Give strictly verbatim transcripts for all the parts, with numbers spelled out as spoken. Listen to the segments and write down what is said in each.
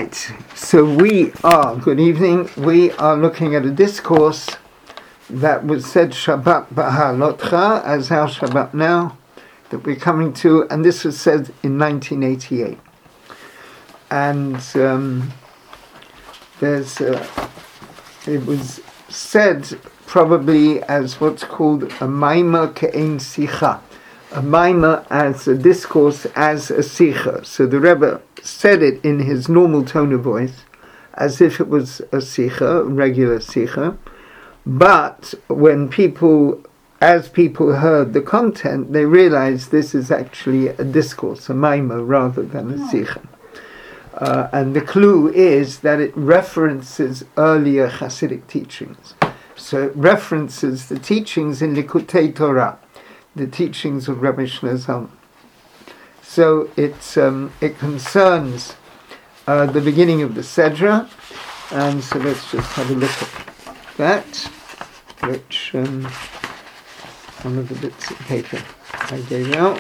Right, so we are, good evening, we are looking at a discourse that was said Shabbat B'Halotcha, as our Shabbat now, that we're coming to, and this was said in nineteen eighty-eight. And um, there's, uh, it was said probably as what's called a Maimah Ke'ein Sicha, a Maimah as a discourse as a Sicha. So the Rebbe said it in his normal tone of voice, as if it was a Sicha, a regular Sicha. But when people, as people heard the content, they realized this is actually a discourse, a Maimah, rather than a Sicha. Uh, and the clue is that it references earlier Hasidic teachings. So it references the teachings in Likutei Torah, the teachings of Rabbi Shlomo Zalman. So it's, um, it concerns uh, the beginning of the Sedra, and so let's just have a look at that, which um, one of the bits of paper I gave out.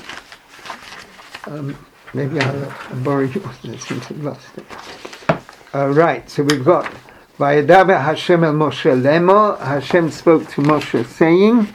Um, maybe I'll, I'll borrow yours, I seem to have lost it. Uh, right, so we've got Vayedaber Hashem el Moshe Lemo, Hashem spoke to Moshe saying,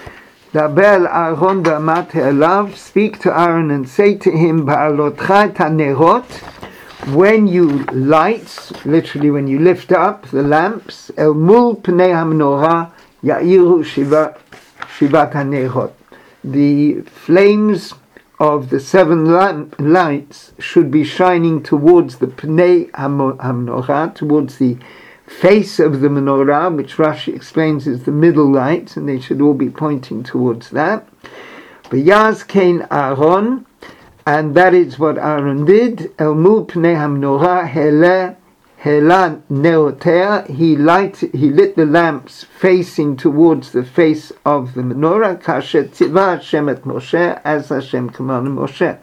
Dabel Aaron Damat Elav, speak to Aaron and say to him, Ba'alotcha et hanerot, when you light, literally when you lift up the lamps, El mul pnei hamenorah ya'iru shiva shivat hanerot. The flames of the seven lamp lights should be shining towards the pnei hamenorah, towards the face of the menorah, which Rashi explains is the middle light, and they should all be pointing towards that. V'yaz kein Aaron, and that is what Aaron did. El mul pnei hamenorah hele hela neotea. He light he lit the lamps facing towards the face of the menorah. Kasher tzivah Hashem et Moshe, as Hashem commanded Moshe.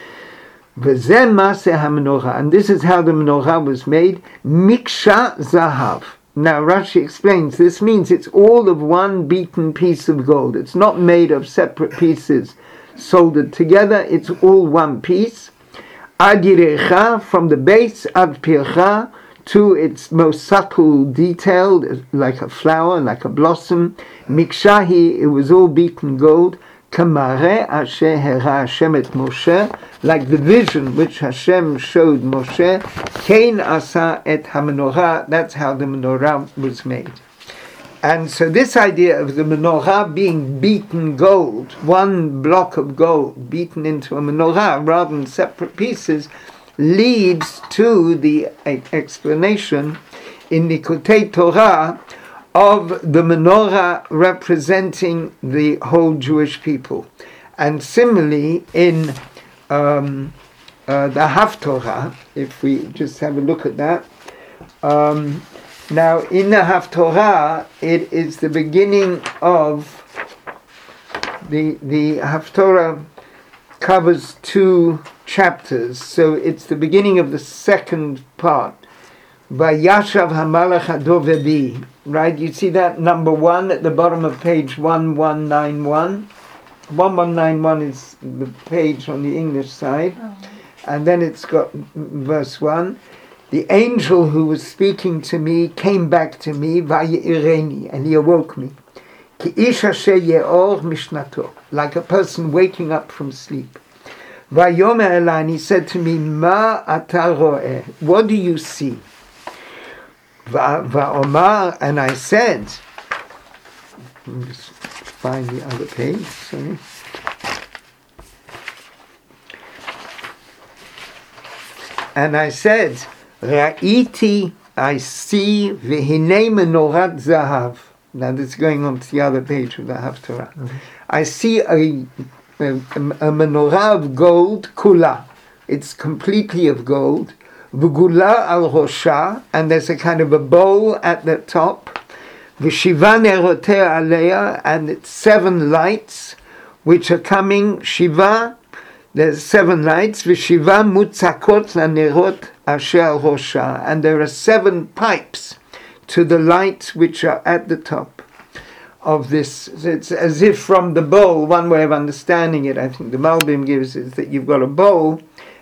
V'zeh maseh hamenorah, and this is how the menorah was made. Miksha zahav. Now Rashi explains this means it's all of one beaten piece of gold. It's not made of separate pieces soldered together. It's all one piece. Ad yirecha, from the base ad pircha to its most subtle detail, like a flower, like a blossom. Mikshahi, it was all beaten gold. Kamare asher hera Hashem et Moshe, like the vision which Hashem showed Moshe. Kein asa et hamenorah, that's how the menorah was made. And so this idea of the menorah being beaten gold, one block of gold beaten into a menorah rather than separate pieces, leads to the explanation in Likutei Torah of the menorah representing the whole Jewish people. And similarly in um, uh, the Haftorah, if we just have a look at that, um, now in the Haftorah it is the beginning of the the Haftorah covers two chapters, so it's the beginning of the second part. Vayashav hamalach hadovedi, right? You see that number one at the bottom of page one one nine one. one one nine one is the page on the English side, oh. And then it's got verse one. The angel who was speaking to me came back to me, vayireni, and he awoke me. Ki ish asher ye'or mishnato, like a person waking up from sleep. Vayomer elai, and he said to me, Ma ata ro'eh, what do you see? Va'omar, and I said, let me just find the other page, sorry. And I said, Ra'iti, I see, v'hinei menorat zahav. Now this is going on to the other page of the Haftarah. Mm-hmm. I see a, a, a menorah of gold, kula. It's completely of gold. V'gula al rosha, and there's a kind of a bowl at the top. V'shiva nerotea aleya, and it's seven lights which are coming. Shiva, there's seven lights. V'shiva mutzakot lanerot asher al rosha, and there are seven pipes to the lights which are at the top of this. It's as if from the bowl, one way of understanding it, I think the Malbim gives, is that you've got a bowl,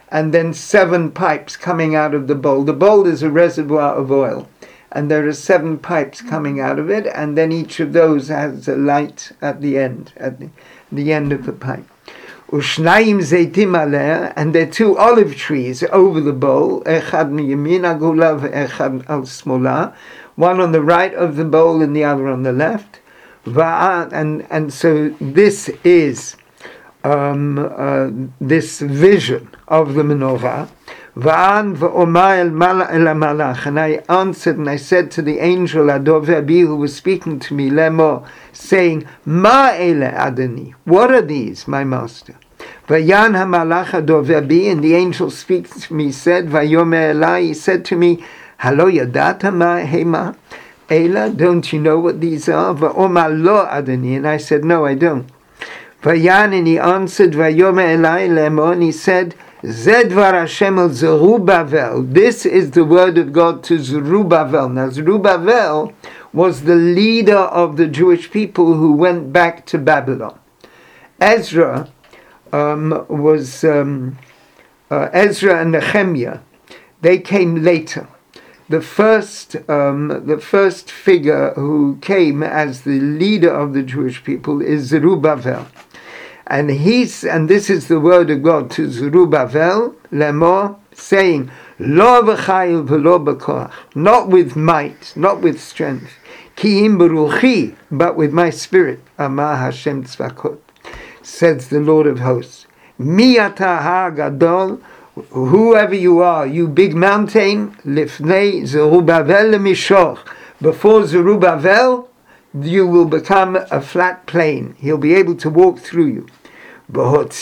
and then seven pipes coming out of the bowl. The bowl is a reservoir of oil, and there are seven pipes coming out of it, and then each of those has a light at the end, at the, the end of the pipe. Ushnaim zeitim aleh, and there are two olive trees over the bowl, echad miyamin agula ve'echad al smola, one on the right of the bowl and the other on the left. Va'an, and and so this is um, uh, this vision of the menorah. Va'an va'omar el malach, and I answered and I said to the angel Adoveh Abi, who was speaking to me, Lemo, saying, Ma ele adoni, what are these, my master? Vayan hamalach Adoveh Abi, and the angel speaks to me, said, Vayomer elai, he said to me, Halo yadata ma hema ela, don't you know what these are? Va'omar lo adoni, and I said, no, I don't. Vayan, and he answered, Vayomer elai Lemo, and he said, Zedvar Hashem el Zerubbabel. This is the word of God to Zerubbabel. Now, Zerubbabel was the leader of the Jewish people who went back to Babylon. Ezra um, was um, uh, Ezra and Nehemiah. They came later. The first, um, the first figure who came as the leader of the Jewish people is Zerubbabel. And he's, and this is the word of God to Zerubbabel, Lemor, saying, Lo v'chayil v'lo b'koach, not with might, not with strength, ki im beruchi, but with my spirit, Amar Hashem Tzvakot, says the Lord of hosts. Mi ata ha'gadol, whoever you are, you big mountain, lifnei Zerubbabel lemishor, before Zerubbabel, you will become a flat plain. He'll be able to walk through you. And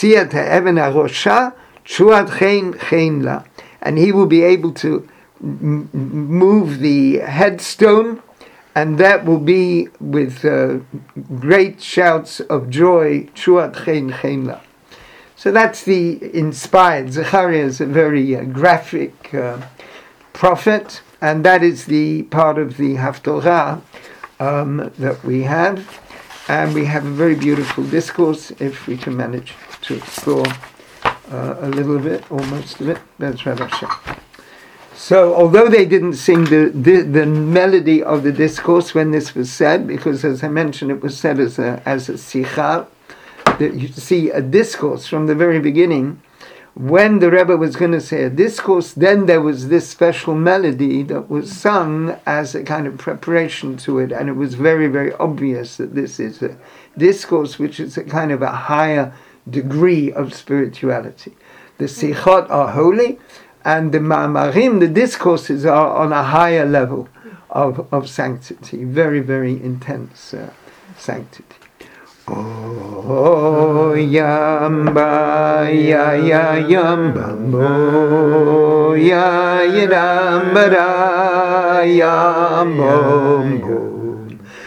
he will be able to m- move the headstone, and that will be with uh, great shouts of joy. So that's the inspired. Zechariah is a very uh, graphic uh, prophet, and that is the part of the Haftorah um, that we have. And we have a very beautiful discourse, if we can manage to explore uh, a little bit, or most of it. That's Rav Hashem. So, although they didn't sing the, the the melody of the discourse when this was said, because as I mentioned, it was said as a as a sicha, that you see a discourse from the very beginning. When the Rebbe was going to say a discourse, then there was this special melody that was sung as a kind of preparation to it, and it was very, very obvious that this is a discourse which is a kind of a higher degree of spirituality. The sichot are holy, and the ma'amarim, the discourses, are on a higher level of, of sanctity, very, very intense uh, sanctity. Oh, yamba, ya, ya, yamba, mo, ya, yamba, da, yamba, mo,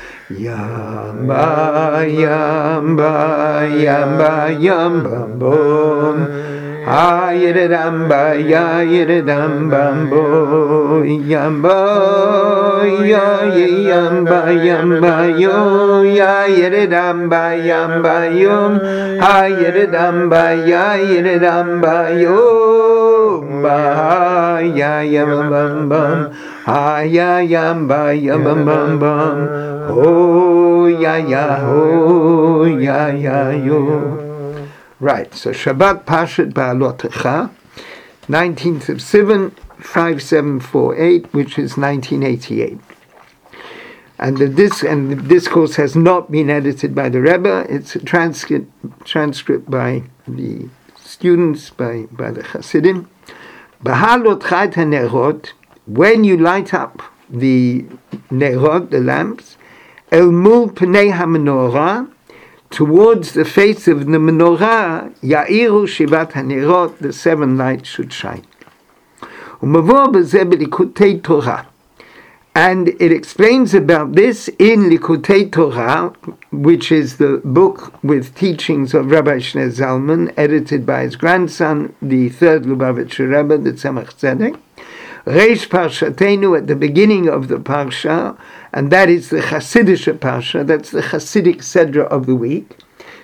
yamba, yamba, yamba, yamba, mo, ha, yididamba, ya, yididamba, mo, yamba, ya, yamba, yamba, yo, ya, yididamba, yamba, yo, ha, yididamba, ya, yididamba, yo, ba, ya, yamba, bam, ha, ya, yamba, yamba, bam, bam, oh, ya, ya, oh, ya, ya, yo. Right, so Shabbat Pashat Ba'alotecha, nineteenth of Sivan, five seven four eight, which is nineteen eighty-eight. And the, dis- and the discourse has not been edited by the Rebbe. It's a transcript, transcript by the students, by, by the Hasidim. B'halotcha et hanerot, when you light up the nerot, the lamps, el mul pnei ha-menorah, towards the face of the menorah, ya'iru shivat hanerot, the seven lights should shine. Umavor b'zeh b'likutei Torah. And it explains about this in Likutei Torah, which is the book with teachings of Rabbi Shneur Zalman, edited by his grandson, the third Lubavitcher Rebbe, the Tzemach Tzedek. Reish Parshatenu, at the beginning of the Parsha, and that is the Chassidish Parsha, that's the Chassidic Sedra of the week.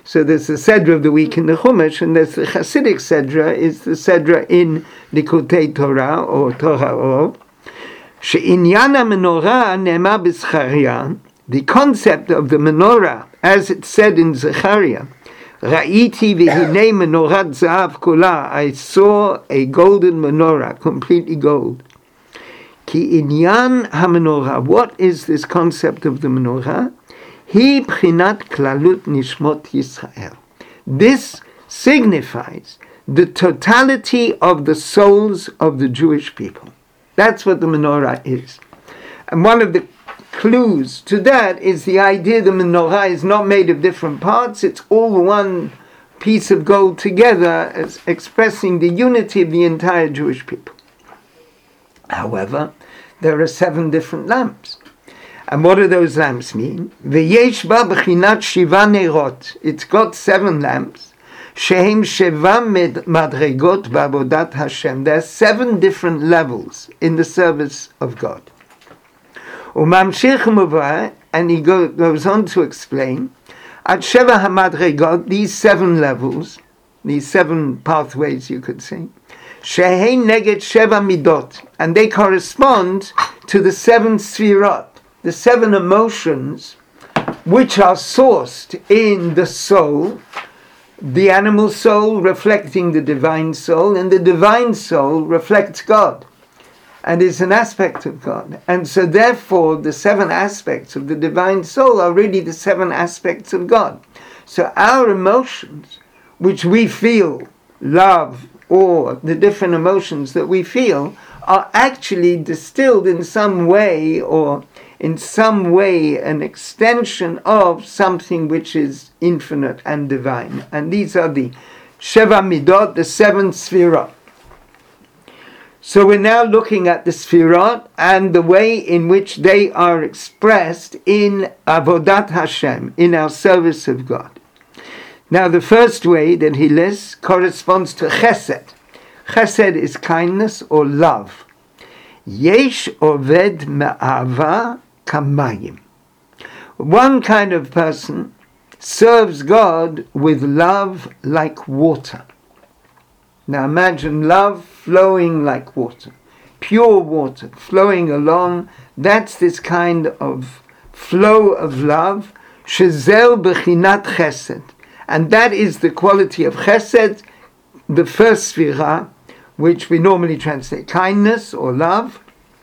So there's the Sedra of the week in the Chumash, and there's the Hasidic Sedra, is the Sedra in Likutei Torah, or Torah Or. She'inyan ha-menorah ne'emar b'Zechariah, the concept of the menorah, as it said in Zechariah, Ra'iti v'hinei menorat zahav kula, I saw a golden menorah, completely gold. Ki inyan ha-menorah, what is this concept of the menorah? Hi b'chinat klalut nishmot Yisrael. This signifies the totality of the souls of the Jewish people. That's what the menorah is. And one of the clues to that is the idea the menorah is not made of different parts, it's all one piece of gold together, as expressing the unity of the entire Jewish people. However, there are seven different lamps. And what do those lamps mean? V'yesh ba b'chinat shiva nerot. It's got seven lamps. Shehem sheva madregot ba'avodat Hashem. There are seven different levels in the service of God. Umamshich muvah, and he go, goes on to explain, at sheva hamadregot, these seven levels, these seven pathways, you could say, shehem neged sheva midot, and they correspond to the seven sfirot, the seven emotions which are sourced in the soul, the animal soul reflecting the divine soul, and the divine soul reflects God and is an aspect of God. And so therefore the seven aspects of the divine soul are really the seven aspects of God. So our emotions, which we feel, love, or the different emotions that we feel, are actually distilled in some way, or in some way an extension of something which is infinite and divine. And these are the Sheva Midot, the seven Sfirot. So we're now looking at the Sfirot and the way in which they are expressed in Avodat Hashem, in our service of God. Now the first way that he lists corresponds to Chesed. Chesed is kindness or love. Yesh oved me'ava kamayim. One kind of person serves God with love like water. Now imagine love flowing like water, pure water flowing along. That's this kind of flow of love. Shezel b'chinat chesed. And that is the quality of chesed, the first sfira, which we normally translate kindness or love.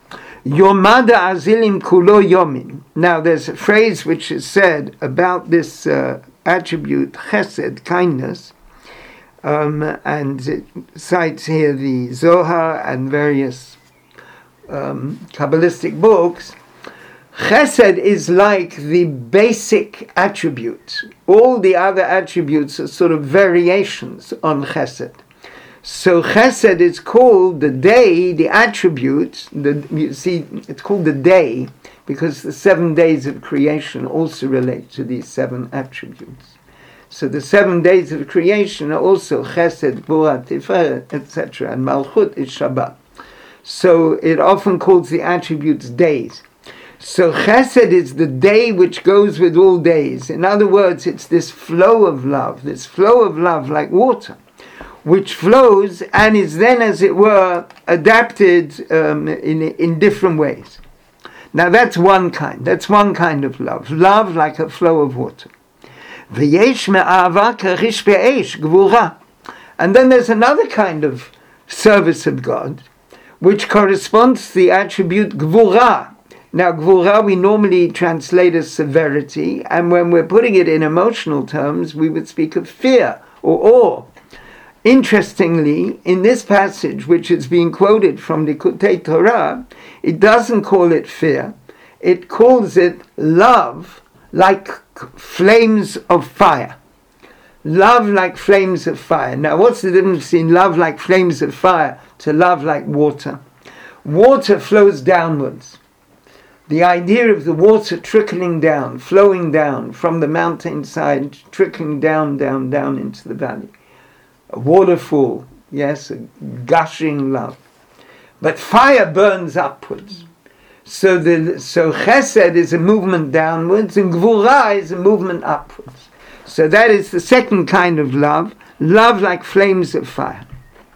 Yomada azilim kulo yomin. Now there's a phrase which is said about this uh, attribute, chesed, kindness, um, and it cites here the Zohar and various um, Kabbalistic books. Chesed is like the basic attribute. All the other attributes are sort of variations on chesed. So chesed is called the day, the attribute, the, you see, it's called the day because the seven days of creation also relate to these seven attributes. So the seven days of creation are also chesed, Gvura, Tiferet, et cetera. And Malchut is Shabbat. So it often calls the attributes days. So chesed is the day which goes with all days. In other words, it's this flow of love, this flow of love like water, which flows and is then, as it were, adapted um, in in different ways. Now that's one kind. That's one kind of love. Love like a flow of water. V'yesh me'ava k'rish be'esh, gvura. And then there's another kind of service of God, which corresponds to the attribute gvura. Now gvura we normally translate as severity, and when we're putting it in emotional terms, we would speak of fear or awe. Interestingly, in this passage, which is being quoted from the Likutei Torah, it doesn't call it fear. It calls it love like flames of fire. Love like flames of fire. Now, what's the difference between love like flames of fire to love like water? Water flows downwards. The idea of the water trickling down, flowing down from the mountainside, trickling down, down, down into the valley. A waterfall, yes, a gushing love. But fire burns upwards. So the so chesed is a movement downwards and gvura is a movement upwards. So that is the second kind of love, love like flames of fire.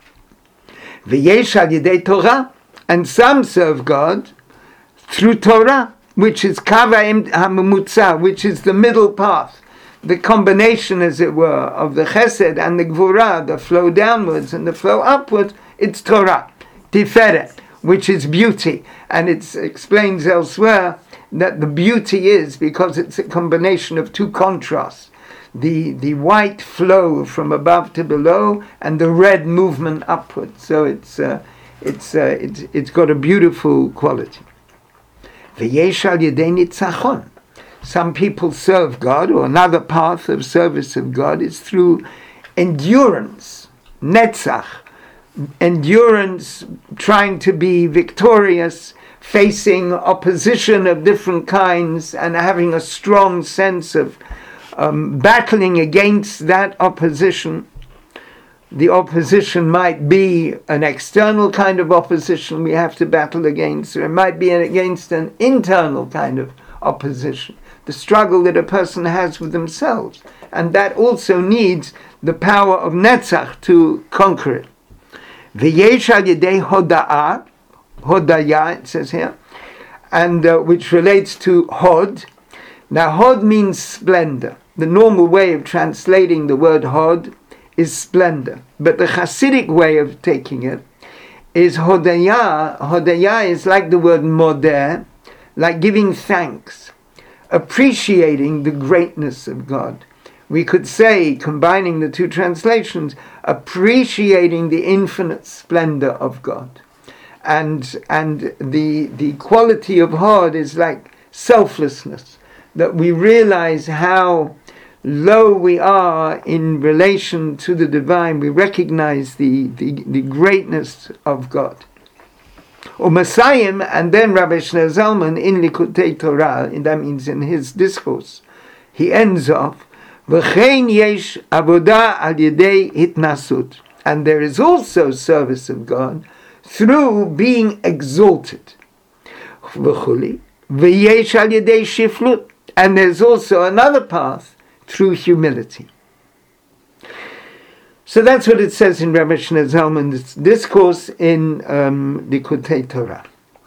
V'yesh al yedei Torah, and some serve God through Torah, which is kavah hamemutza, which is the middle path, the combination, as it were, of the chesed and the gvura, the flow downwards and the flow upwards. It's Torah, tiferet, which is beauty, and it explains elsewhere that the beauty is because it's a combination of two contrasts: the the white flow from above to below and the red movement upwards. So it's uh, it's uh, it's it's got a beautiful quality. V'yesh al yedei nitzachon. Some people serve God, or another path of service of God is through endurance, netzach, endurance, trying to be victorious, facing opposition of different kinds, and having a strong sense of um, battling against that opposition. The opposition might be an external kind of opposition we have to battle against, or it might be against an internal kind of opposition, the struggle that a person has with themselves. And that also needs the power of Netzach to conquer it. V'yesh al yedei hoda'ah, hodaya, it says here, and uh, which relates to hod. Now, hod means splendor. The normal way of translating the word hod is splendor, but the Hasidic way of taking it is hodaya. Hodaya is like the word modeh, like giving thanks, appreciating the greatness of God. We could say, combining the two translations, appreciating the infinite splendor of God. And and the the quality of hod is like selflessness, that we realize how low we are in relation to the divine. We recognize the, the, the greatness of God. Or Messiah, and then Rabbi Shneur Zalman in Likutei Torah, and that means in his discourse, he ends off, V'chein yesh avodah al yedei hitnasut, and there is also service of God through being exalted. V'chuli, v'yesh al yedei shiflut, and there's also another path through humility. So that's what it says in Rabbi Shneur Zalman's discourse in um, Likutei Torah.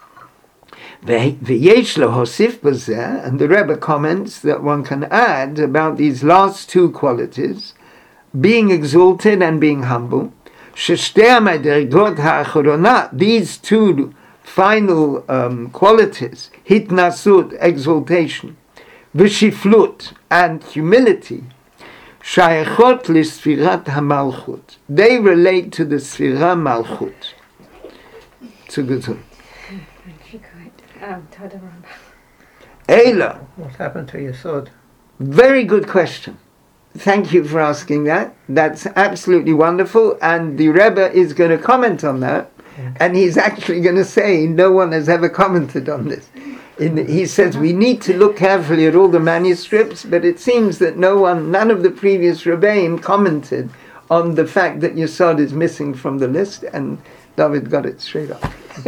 V'yesh lohosif b'zeh, and the Rebbe comments that one can add about these last two qualities, being exalted and being humble. Sheshtei ha'madrigot ha'achronah, these two final um, qualities, hitnasut, exaltation, v'shiflut, and humility, shayachot l'sfirat ha'malchut, they relate to the sfira malchut. It's a good one. Um, Eila. What happened to your sword? Very good question. Thank you for asking that. That's absolutely wonderful, and the Rebbe is going to comment on that, yeah. And he's actually going to say no one has ever commented on this. In the, he says we need to look carefully at all the manuscripts, but it seems that no one, none of the previous Rebbeim commented on the fact that Yesod is missing from the list, and David got it straight up.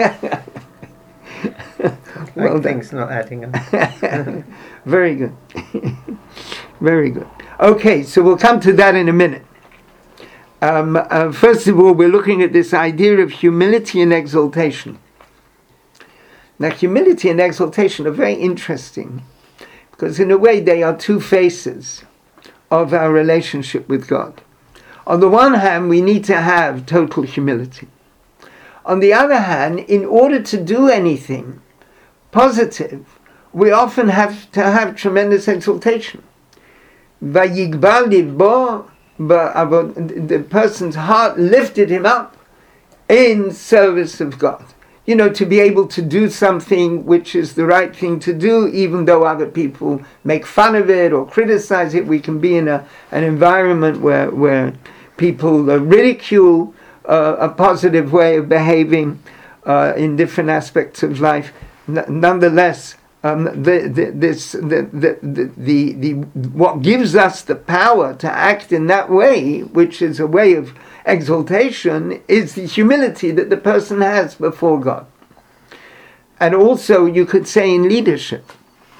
Well, things not adding up. Very good. Very good. Okay, so we'll come to that in a minute. Um, uh, first of all, we're looking at this idea of humility and exaltation. Now, humility and exaltation are very interesting because in a way they are two faces of our relationship with God. On the one hand, we need to have total humility. On the other hand, in order to do anything positive, we often have to have tremendous exaltation. Vayigbal livbo, the person's heart lifted him up in service of God. You know, to be able to do something which is the right thing to do, even though other people make fun of it or criticize it. We can be in a, an environment where, where people uh, ridicule uh, a positive way of behaving uh, in different aspects of life. N- nonetheless, Um, the, the, this, the, the, the, the, the, what gives us the power to act in that way, which is a way of exaltation, is the humility that the person has before God. And also, you could say in leadership,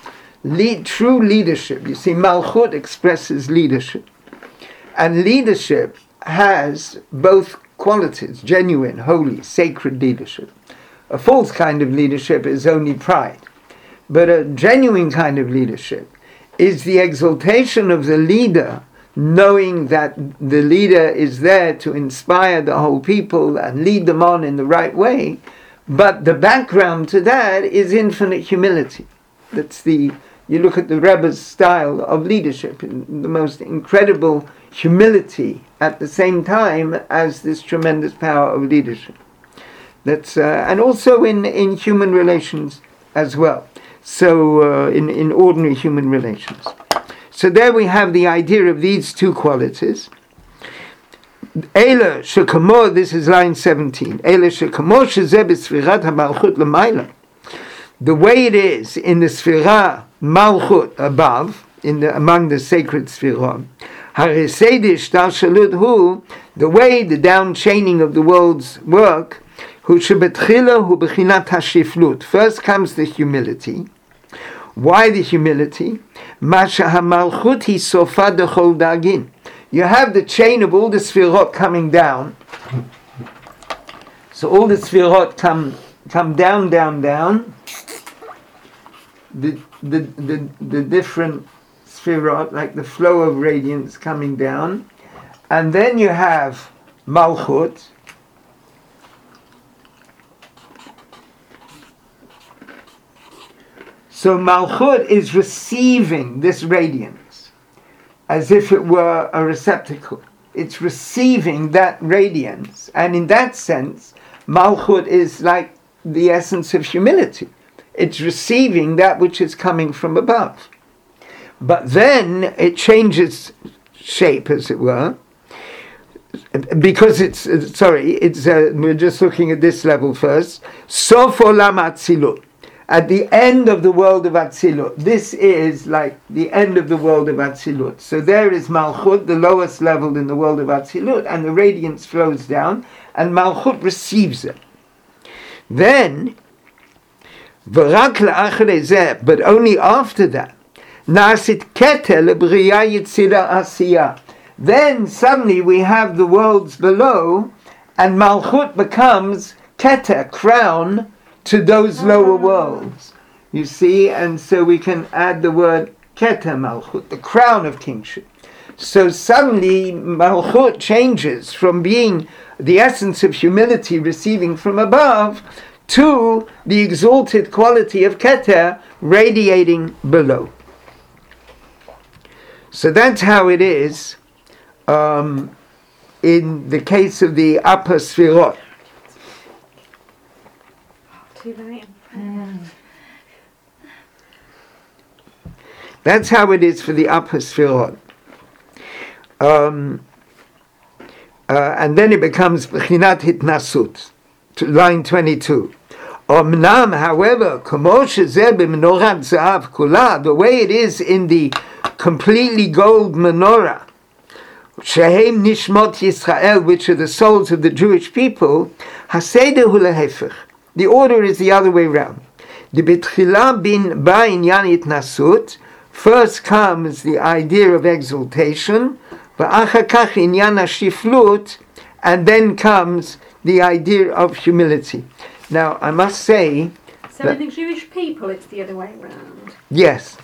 lead, true leadership. You see, Malchut expresses leadership. And leadership has both qualities, genuine, holy, sacred leadership. A false kind of leadership is only pride. But a genuine kind of leadership is the exaltation of the leader, knowing that the leader is there to inspire the whole people and lead them on in the right way. But the background to that is infinite humility. That's the, you look at the Rebbe's style of leadership, the most incredible humility at the same time as this tremendous power of leadership. That's uh, and also in, in human relations as well. So uh, in, in ordinary human relations. So there we have the idea of these two qualities. Eila shekamo, this is line seventeen. Eila shekamo shezeh b'sfirat hamalchut l'mayla. The way it is in the sfirah malchut above, in the among the sacred sfirot, haresedish tarshalut hu, the way the down chaining of the world's work, hu shebetchila hu bechinat hashiflut. First comes the humility. Why the humility? Masha hamalchut hi sofa dechol dagin. You have the chain of all the sfirot coming down. So all the sfirot come come down, down, down. The the the, the different sfirot, like the flow of radiance coming down. And then you have Malchut. So Malchut is receiving this radiance as if it were a receptacle. It's receiving that radiance. And in that sense, Malchut is like the essence of humility. It's receiving that which is coming from above. But then it changes shape, as it were, because it's, uh, sorry, it's uh, we're just looking at this level first. Sof olam atzilut. At the end of the world of Atzilut. This is like the end of the world of Atzilut. So there is Malchut, the lowest level in the world of Atzilut, and the radiance flows down, and Malchut receives it. Then, V'rak la'achrei zeh, but only after that, Na'asit keter lebriya yitzira asiyah. Then suddenly we have the worlds below, and Malchut becomes keter, crown, to those lower worlds. You see, and so we can add the word Keter Malchut, the crown of kingship. So suddenly Malchut changes from being the essence of humility receiving from above to the exalted quality of Keter radiating below. So that's how it is um, in the case of the upper Sfirot. That's how it is for the upper Sfirot. Um, uh, and then it becomes Bechinat Hitnasut, to line twenty-two. Omnam, however, the way it is in the completely gold menorah, Shehem Nishmot Yisrael, which are the souls of the Jewish people, Haseder hu lehefech. The order is the other way round. The betchila bin ba'inyan itnasut. First comes the idea of exaltation, v'achar kach inyan hashiflut, and then comes the idea of humility. Now, I must say. So in the Jewish people, it's the other way round. Yes.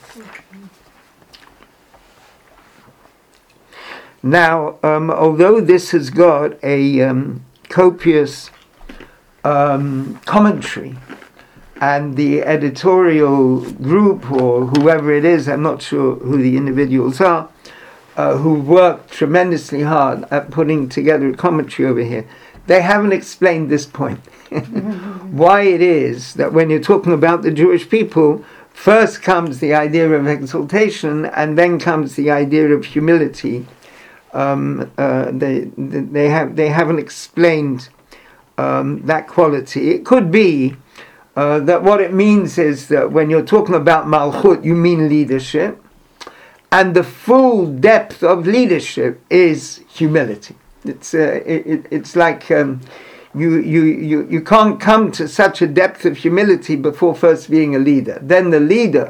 Now, um, although this has got a um, copious Um, commentary, and the editorial group or whoever it is, I'm not sure who the individuals are, uh, who worked tremendously hard at putting together a commentary over here, they haven't explained this point. Why it is that when you're talking about the Jewish people, first comes the idea of exaltation and then comes the idea of humility. Um, uh, they, they, have, they haven't explained Um, that quality. It could be uh, that what it means is that when you're talking about Malchut, you mean leadership, and the full depth of leadership is humility. It's uh, it, it, it's like um, you, you you you can't come to such a depth of humility before first being a leader. Then the leader,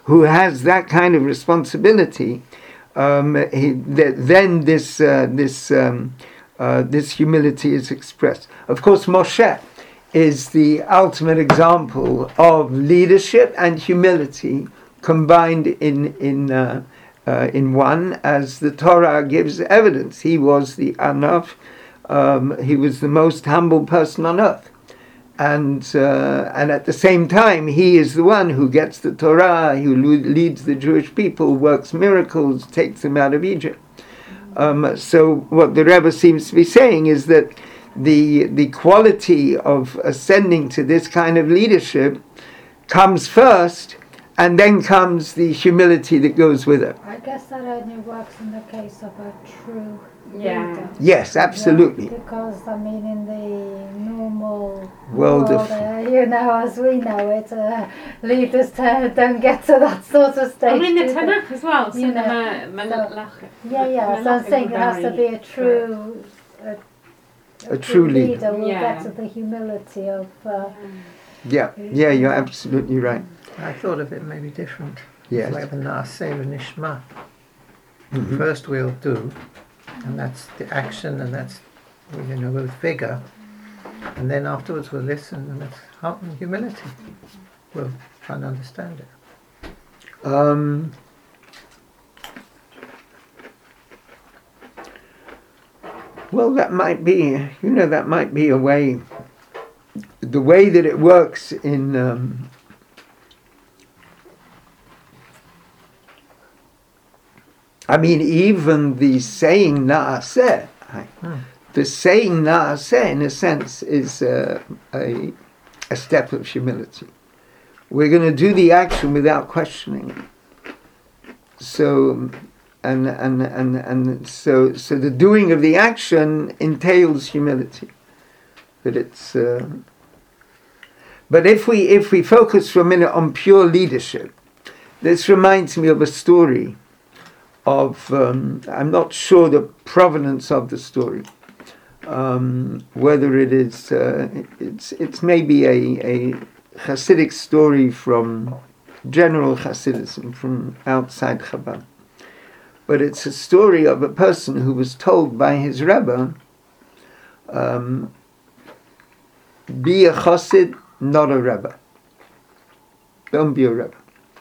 who has that kind of responsibility, um, he, th- then this uh, this um, uh, this humility is expressed. Of course, Moshe is the ultimate example of leadership and humility combined in in uh, uh, in one, as the Torah gives evidence. He was the Anaf, um, he was the most humble person on earth, and uh, and at the same time, he is the one who gets the Torah, who leads the Jewish people, works miracles, takes them out of Egypt. Um, so what the Rebbe seems to be saying is that the the quality of ascending to this kind of leadership comes first, and then comes the humility that goes with it. I guess that only works in the case of a true Yeah. leader. Yes, absolutely. Yeah, because, I mean, in the normal World world, of- uh, you know, as we know it, uh, leaders uh, don't get to that sort of stage. I mean, the do they? Tanakh as well. So You the know, ma- so- malach. Yeah, yeah, so I'm malachim saying it were has to very be a true... A, A true leader. leader will Yeah. get to the humility of... Uh, Yeah, yeah, you're absolutely right. I thought of it maybe different. Yes. It's like the Naaseh Nishma. Mhm. First we'll do, and that's the action, and that's, you know, with vigor. And then afterwards we'll listen, and that's hum- humility. We'll try and understand it. Um, well, that might be, you know, that might be a way, the way that it works in, um, I mean, even the saying Naaseh, Hmm. the saying Naaseh, in a sense, is uh, a, a step of humility. We're going to do the action without questioning it. So, and and and and so so the doing of the action entails humility. But it's. Uh, but if we if we focus for a minute on pure leadership, this reminds me of a story. Of um, I'm not sure the provenance of the story. Um, whether it is uh, it's it's maybe a a Hasidic story from general Hasidism from outside Chabad, but it's a story of a person who was told by his Rebbe, um, be a Chassid, not a Rebbe. Don't be a Rebbe.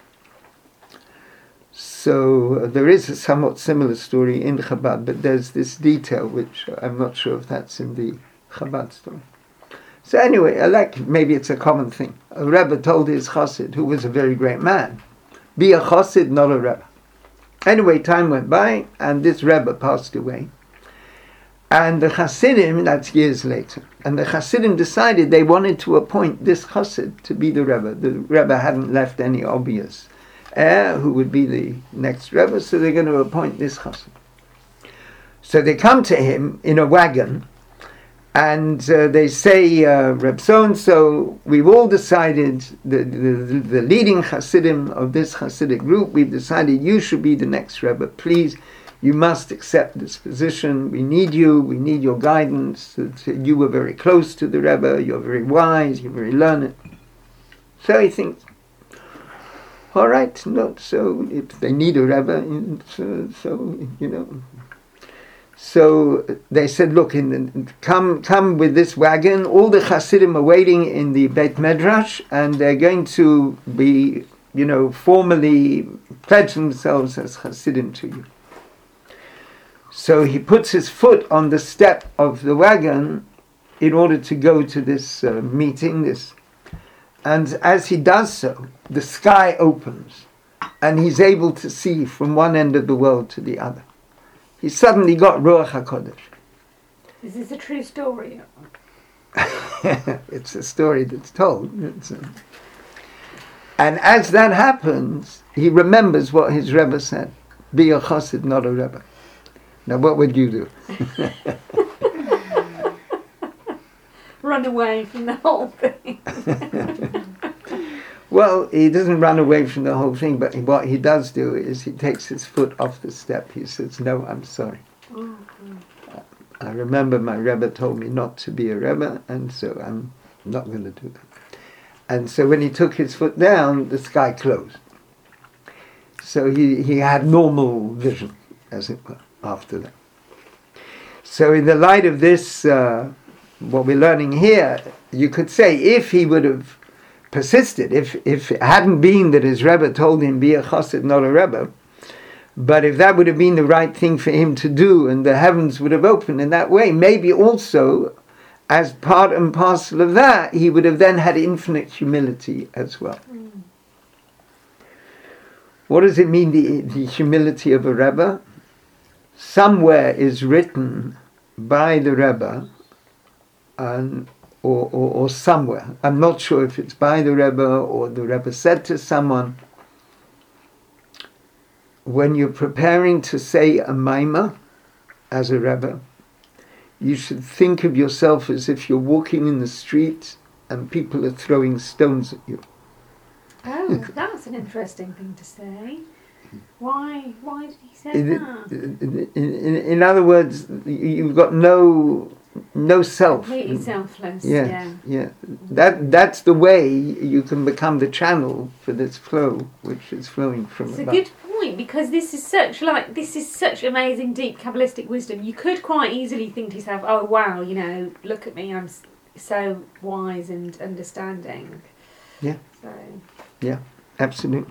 So uh, there is a somewhat similar story in Chabad, but there's this detail which I'm not sure if that's in the Chabad story. So anyway, I like maybe it's a common thing. A Rebbe told his Chassid, who was a very great man, be a Chassid, not a Rebbe. Anyway, time went by, and this Rebbe passed away. And the Hasidim, that's years later, and the Hasidim decided they wanted to appoint this Chassid to be the Rebbe. The Rebbe hadn't left any obvious heir who would be the next Rebbe, so they're going to appoint this Chassid. So they come to him in a wagon, and uh, they say, uh, Reb so-and-so, we've all decided, the, the, the leading Hasidim of this Hasidic group, we've decided you should be the next Rebbe. Please, you must accept this position. We need you. We need your guidance. You were very close to the Rebbe. You're very wise. You're very learned. So he thinks, all right, no, so if they need a Rebbe, so, so you know. So they said, look, in the, come come with this wagon. All the Hasidim are waiting in the Beit Medrash, and they're going to be, you know, formally pledge themselves as Hasidim to you. So he puts his foot on the step of the wagon in order to go to this uh, meeting, this. And as he does so, the sky opens, and he's able to see from one end of the world to the other. He suddenly got Ruach HaKodesh. Is this a true story? It's a story that's told. It's a... And as that happens, he remembers what his Rebbe said. Be a chassid, not a Rebbe. Now what would you do? Run away from the whole thing. Well, he doesn't run away from the whole thing, but what he does do is he takes his foot off the step. He says, no, I'm sorry. Mm-hmm. I remember my Rebbe told me not to be a Rebbe, and so I'm not going to do that. And so when he took his foot down, the sky closed. So he, he had normal vision, as it were, after that. So in the light of this, uh, what we're learning here, you could say if he would have persisted, if, if it hadn't been that his Rebbe told him, be a chassid, not a Rebbe, but if that would have been the right thing for him to do and the heavens would have opened in that way, maybe also, as part and parcel of that, he would have then had infinite humility as well. Mm. What does it mean, the, the humility of a Rebbe? Somewhere is written by the Rebbe, um, or, or, or somewhere. I'm not sure if it's by the Rebbe or the Rebbe said to someone, when you're preparing to say a maimah as a Rebbe, you should think of yourself as if you're walking in the street and people are throwing stones at you. Oh, that's an interesting thing to say. Why? Why did he say In, that? in, in, in other words, you've got no no self. Completely selfless. Yeah, yeah, yeah. That that's the way you can become the channel for this flow, which is flowing from. It's a above. good point, because this is such like this is such amazing, deep Kabbalistic wisdom. You could quite easily think to yourself, "Oh wow, you know, look at me, I'm so wise and understanding." Yeah. So. Yeah, absolutely.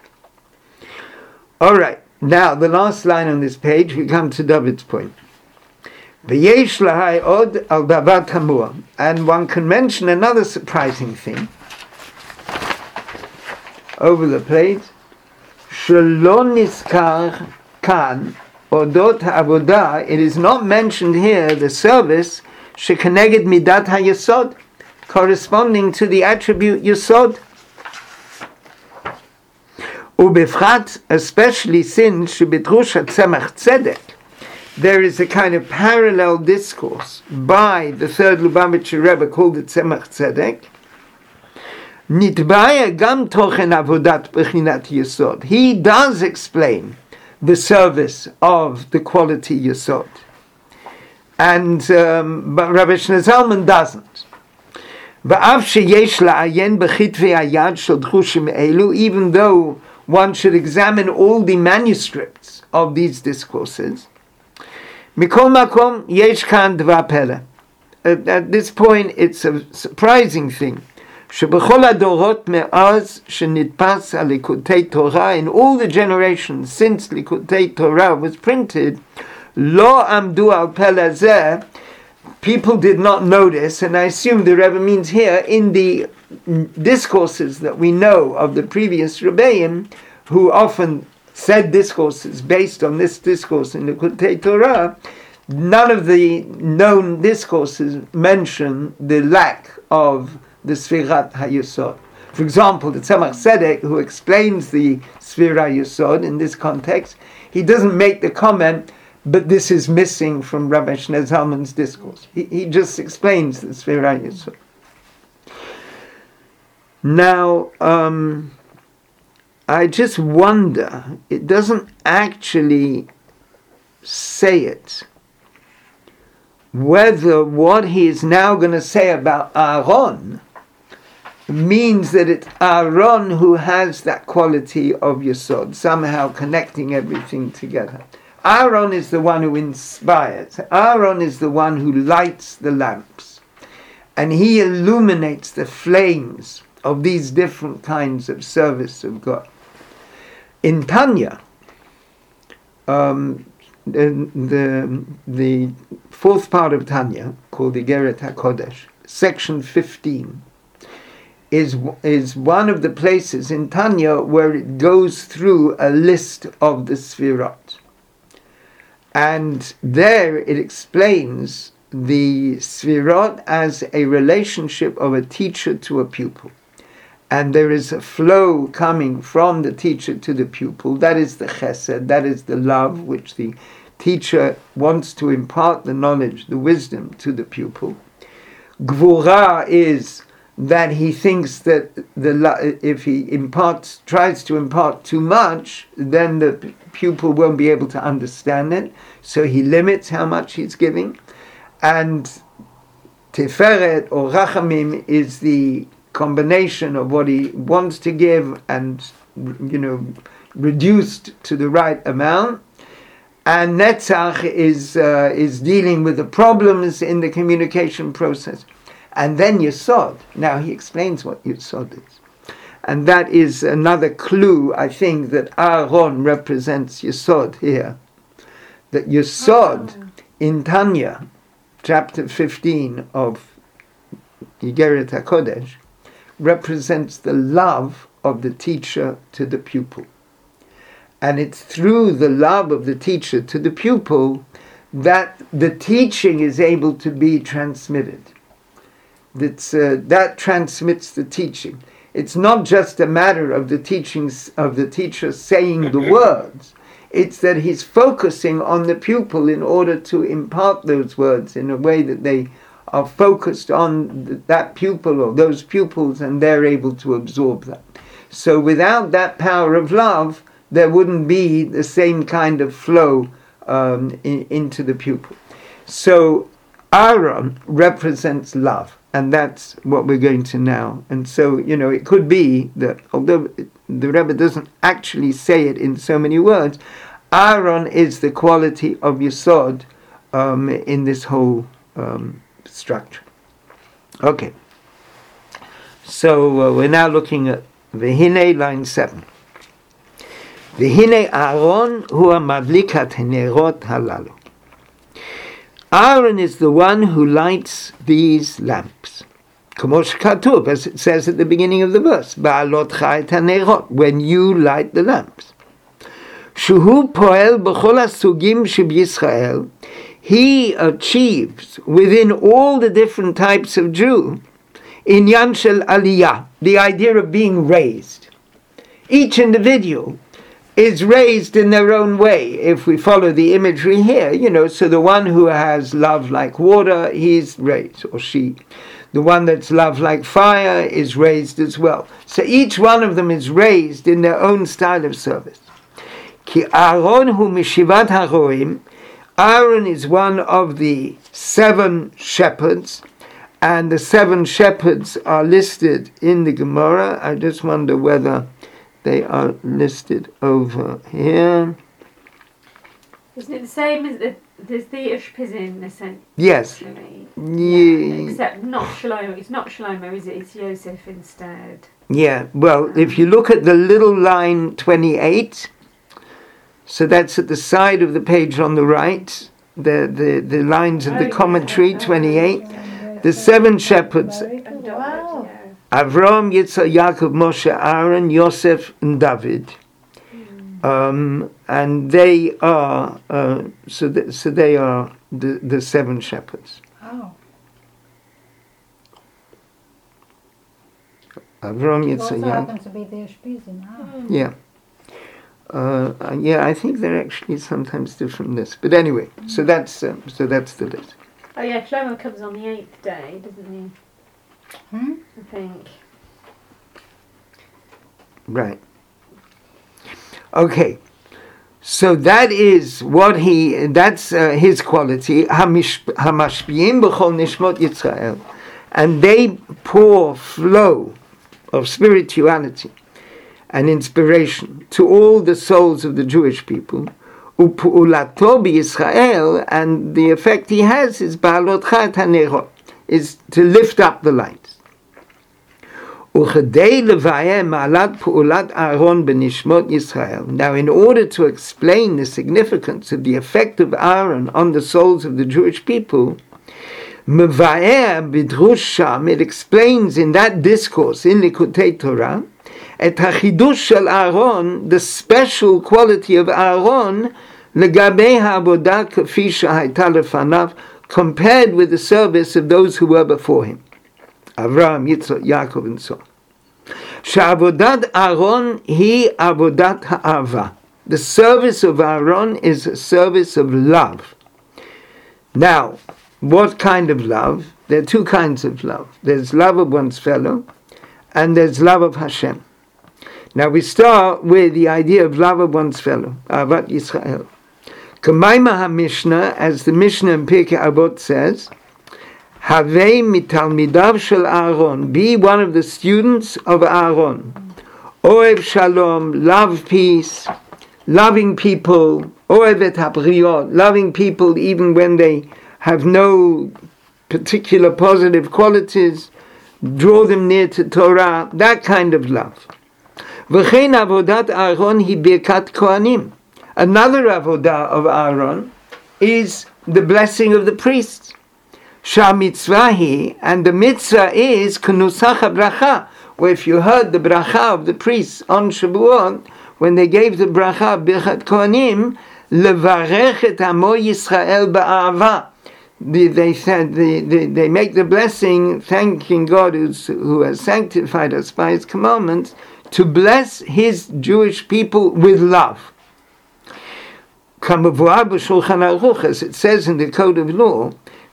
All right. Now, the last line on this page, we come to David's point. V'yesh lahai od al davar tamur. And one can mention another surprising thing. Over the plate. Shelo nizkar kan odot ha'avodah. It is not mentioned here, the service, shekeneged midat ha'yesod, corresponding to the attribute yesod. Ubefrat, especially since Shebidrush Tzemach Tzedek, there is a kind of parallel discourse by the third Lubavitcher Rebbe called the Tzemach Tzedek. Nitbaya gam tochen avodat bechinat yesod. He does explain the service of the quality yesod, and um, but Rabbi Shlomo Zalman doesn't. Va'av sheyesh la'ayen b'chitvei hayad shel drushim elu, even though one should examine all the manuscripts of these discourses. Mikol makom yesh kan dva pele. At this point, it's a surprising thing. Shebechol hadorot me'az shenitpas halikutei Torah, in all the generations since Likutei Torah was printed, lo amdu al pele zeh, people did not notice, and I assume the Rebbe means here, in the discourses that we know of the previous Rebbeim, who often said discourses based on this discourse in the Likutei Torah, none of the known discourses mention the lack of the Sfirat HaYesod. For example, the Tzemach Tzedek, who explains the Sfirat HaYesod in this context, he doesn't make the comment, but this is missing from Rabbi Shlomo Zalman's discourse. He, he just explains the Sfirat HaYesod. Now, um, I just wonder, it doesn't actually say it, whether what he is now going to say about Aaron means that it's Aaron who has that quality of Yesod, somehow connecting everything together. Aaron is the one who inspires. Aaron is the one who lights the lamps. And he illuminates the flames of these different kinds of service of God. In Tanya, um, the, the the fourth part of Tanya, called the Igeret HaKodesh, section fifteen, is is one of the places in Tanya where it goes through a list of the Sfirot. And there it explains the Sfirot as a relationship of a teacher to a pupil. And there is a flow coming from the teacher to the pupil. That is the chesed, that is the love, which the teacher wants to impart the knowledge, the wisdom to the pupil. Gvura is that he thinks that the if he imparts, tries to impart too much, then the pupil won't be able to understand it. So he limits how much he's giving. And Tiferet or Rachamim is the combination of what he wants to give and, you know, reduced to the right amount. And Netzach is uh, is dealing with the problems in the communication process. And then Yesod. Now he explains what Yesod is. And that is another clue, I think, that Aaron represents Yesod here. That Yesod oh. in Tanya, chapter fifteen of Igeret HaKodesh, represents the love of the teacher to the pupil. And it's through the love of the teacher to the pupil that the teaching is able to be transmitted. That's, uh, that transmits the teaching. It's not just a matter of the teachings of the teacher saying the words. It's that he's focusing on the pupil in order to impart those words in a way that they are focused on that pupil or those pupils, and they're able to absorb that. So without that power of love, there wouldn't be the same kind of flow um, in, into the pupil. So Aaron represents love, and that's what we're going to now. And so, you know, it could be that, although the Rebbe doesn't actually say it in so many words, Aaron is the quality of Yesod um, in this whole um, structure. Okay. So uh, we're now looking at Vehine, line seven. Vehine Aaron hu madlikat hanerot halalu. Aaron is the one who lights these lamps. K'mo shekatuv, as it says at the beginning of the verse, ba'alotcha et hanerot, when you light the lamps. Shuhu poel b'chol hasugim sheb'Yisrael, he achieves within all the different types of Jew inyan shel aliyah, the idea of being raised. Each individual is raised in their own way, if we follow the imagery here, you know, so the one who has love like water, he's raised, or she. The one that's love like fire is raised as well. So each one of them is raised in their own style of service. Ki Aaron hu mishivat haroim, Aaron is one of the seven shepherds, and the seven shepherds are listed in the Gemara. I just wonder whether they are listed over here. Isn't it the same as the, there's the Ushpizin, essentially? Yes. Yeah, except not Shlomo. It's not Shlomo, is it? It's Yosef instead. Yeah. Well, if you look at the little line twenty-eight, so that's at the side of the page on the right, the, the, the lines of the commentary, twenty-eight, the seven shepherds, Wow. Avram, Yitzhak, Yaakov, Moshe, Aaron, Yosef, and David. Um, and they are, uh, so, th- so they are the, the seven shepherds. Oh. Avram, It Yitzhak, also Yaakov. happen to be the Ushpizin. Ah. Yeah. Uh, yeah, I think they're actually sometimes different lists. But anyway, so that's uh, so that's the list. Oh yeah, Shlomo comes on the eighth day, doesn't he? Hmm? I think. Right. Okay. So that is what he, that's uh, his quality. Hamashpiyim b'chol nishmot Yisrael. And they pour flow of spirituality and inspiration to all the souls of the Jewish people. U'pu'ulato b'Yisrael, and the effect he has is ba'alotcha et hanerot, is to lift up the lights. Uchedei levayeh ma'alat pu'ulat Aaron b'nishmot Yisrael. Now, in order to explain the significance of the effect of Aaron on the souls of the Jewish people, Mevayeh b'drush sham, it explains in that discourse in Likutei Torah, et hachidush shel Aaron, the special quality of Aaron, legabei ha'avodah k'fi shehayta lefanav, compared with the service of those who were before him. Avram, Yitzhak, Yaakov, and so on. She'avodat Aaron hi avodat ha'ava. The service of Aaron is a service of love. Now, what kind of love? There are two kinds of love. There's love of one's fellow, and there's love of Hashem. Now we start with the idea of love of one's fellow, Ahavat Yisrael. K'mayma HaMishnah, as the Mishnah in Pirkei Avot says, Havei mitalmidav shel Aaron, be one of the students of Aaron. Oev Shalom, love peace, loving people, Oevet HaBriot, loving people even when they have no particular positive qualities, draw them near to Torah, that kind of love. V'chein avodat Aaron hi birkat kohanim. Another avodah of Aaron is the blessing of the priests. Shah mitzvahi, and the mitzvah is knusach bracha, where if you heard the bracha of the priests on Shavuot, when they gave the bracha birkat kohanim, levarech et amo Yisrael ba'ava. They, they said they, they, they make the blessing, thanking God who's, who has sanctified us by His commandments, to bless His Jewish people with love. As it says in the Code of Law,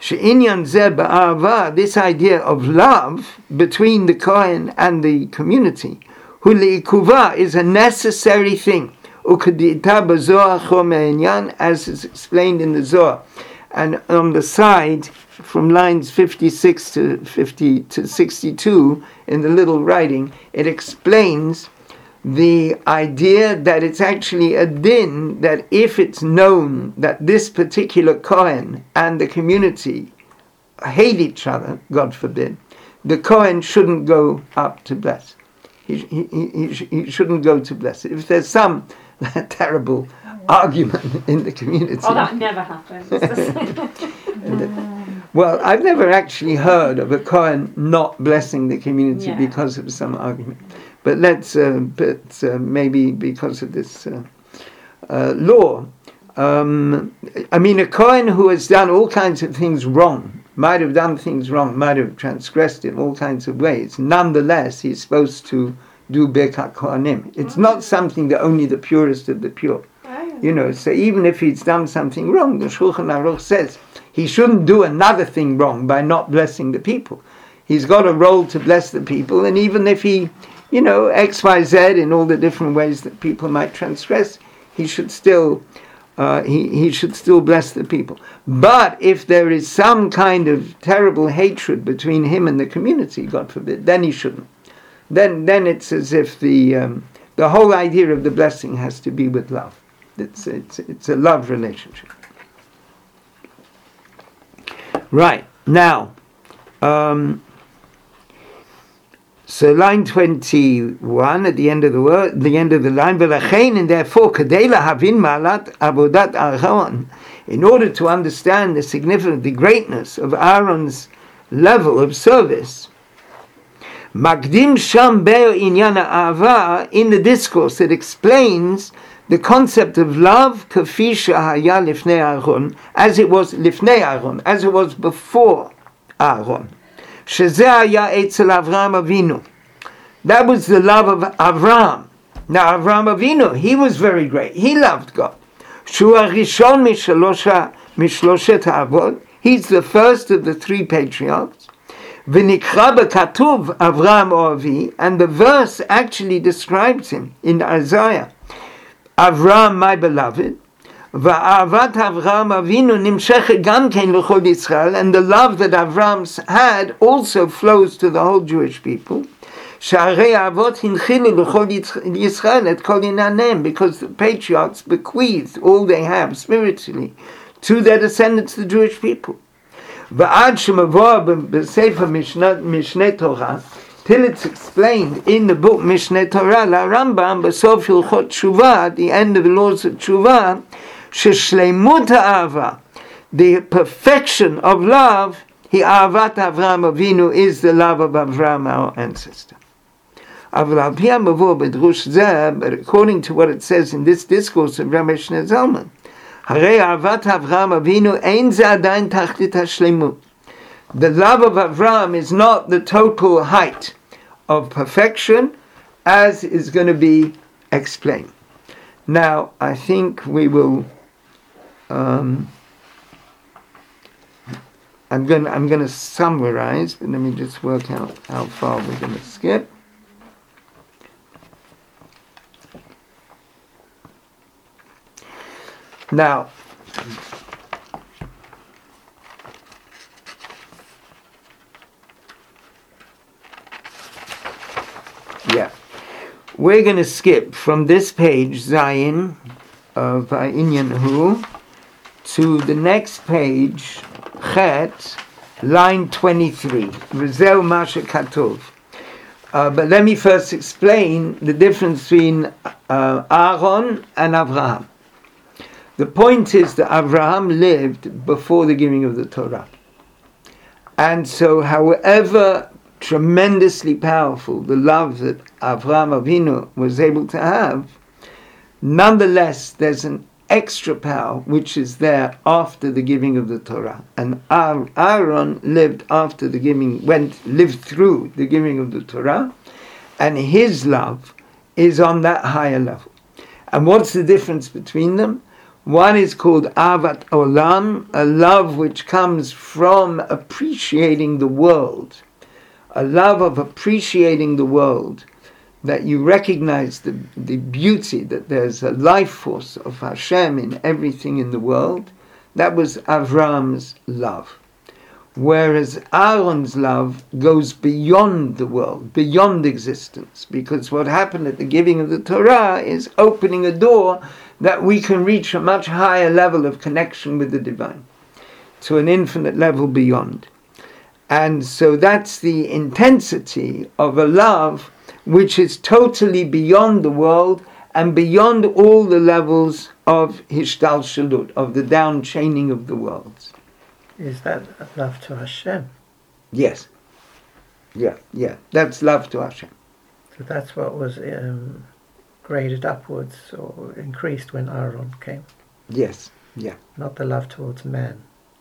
this idea of love between the Kohen and the community, is a necessary thing, as is explained in the Zohar. And on the side, from lines fifty-six to fifty to sixty-two, in the little writing, it explains the idea that it's actually a din that if it's known that this particular Kohen and the community hate each other, God forbid, the Kohen shouldn't go up to bless. He, he, he, he shouldn't go to bless it. If there's some terrible argument in the community. Oh, that never happens. Well, I've never actually heard of a Kohen not blessing the community yeah. because of some argument. But let's, uh, but uh, maybe because of this uh, uh, law. Um, I mean, a Kohen who has done all kinds of things wrong, might have done things wrong, might have transgressed in all kinds of ways. Nonetheless, he's supposed to do Birkat Kohanim. It's not something that only the purest of the pure. You know, so even if he's done something wrong, the Shulchan Aruch says he shouldn't do another thing wrong by not blessing the people. He's got a role to bless the people, and even if he, you know, X, Y, Z in all the different ways that people might transgress, he should still, uh, he, he should still bless the people. But if there is some kind of terrible hatred between him and the community, God forbid, then he shouldn't. Then, then it's as if the um, the whole idea of the blessing has to be with love. It's it's it's a love relationship. Right now, um, so line twenty-one at the end of the word, the end of the line. V'lachein, and therefore, kadei lahavin ma'alat avodat Aaron, in order to understand the significance, the greatness of Aaron's level of service. Magdim sham ber inyan ha'ava, in the discourse it explains the concept of love, kafi shehaya lifnei Aaron, as it was lifnei Aaron, as it was before Aaron. Shezeh haya etzel Avraham Avinu. That was the love of Avraham. Now Avraham Avinu, he was very great. He loved God. Shu harishon mishlosha mishloshet ha'avot. He's the first of the three patriarchs. V'nikra b'katuv Avraham Oavi, and the verse actually describes him in Isaiah. Avraham, my beloved, va'avat Avraham Avinu nimshechet gam kein l'chol Yisrael, and the love that Avraham had also flows to the whole Jewish people. Sha'arei avot hinchilu l'chol Yisrael et kol inanem, because the patriarchs bequeathed all they have spiritually to their descendants, the Jewish people. Va'ad shemavor b'sefer Mishneh Torah, till it's explained in the book Mishneh Torah, La Rambam, B'sof Hilchot Tshuva, at the end of the laws of Tshuva, Sheshleimut ha'ava, the perfection of love, Hi ahavat Avraham Avinu, is the love of Avraham, our ancestor. But according to what it says in this discourse of Rabbi Shneur Zalman, Harei ahavat Avraham Avinu ein ze adayin tachtit hashleimut. The love of Avraham is not the total height of perfection, as is going to be explained. Now, I think we will. Um, I'm going. I'm going to summarize, but let me just work out how far we're going to skip. Now. Yeah. we're going to skip from this page, Zayin, of Inyan Hu, to the next page, Chet, line twenty-three. V'zeu ma shekatov. Uh, but let me first explain the difference between uh, Aaron and Avraham. The point is that Avraham lived before the giving of the Torah. And so however tremendously powerful the love that Avraham Avinu was able to have, nonetheless there's an extra power which is there after the giving of the Torah. And Aaron lived after the giving, went, lived through the giving of the Torah, and his love is on that higher level. And what's the difference between them? One is called Avat Olam, a love which comes from appreciating the world, a love of appreciating the world, that you recognize the, the beauty, that there's a life force of Hashem in everything in the world. That was Avram's love. Whereas Aaron's love goes beyond the world, beyond existence, because what happened at the giving of the Torah is opening a door that we can reach a much higher level of connection with the divine, to an infinite level beyond. And so that's the intensity of a love which is totally beyond the world and beyond all the levels of Hishtalshalut, of the down-chaining of the worlds. Is that love to Hashem? Yes. Yeah, yeah. That's love to Hashem. So that's what was um, graded upwards or increased when Aaron came? Yes, yeah. Not the love towards man.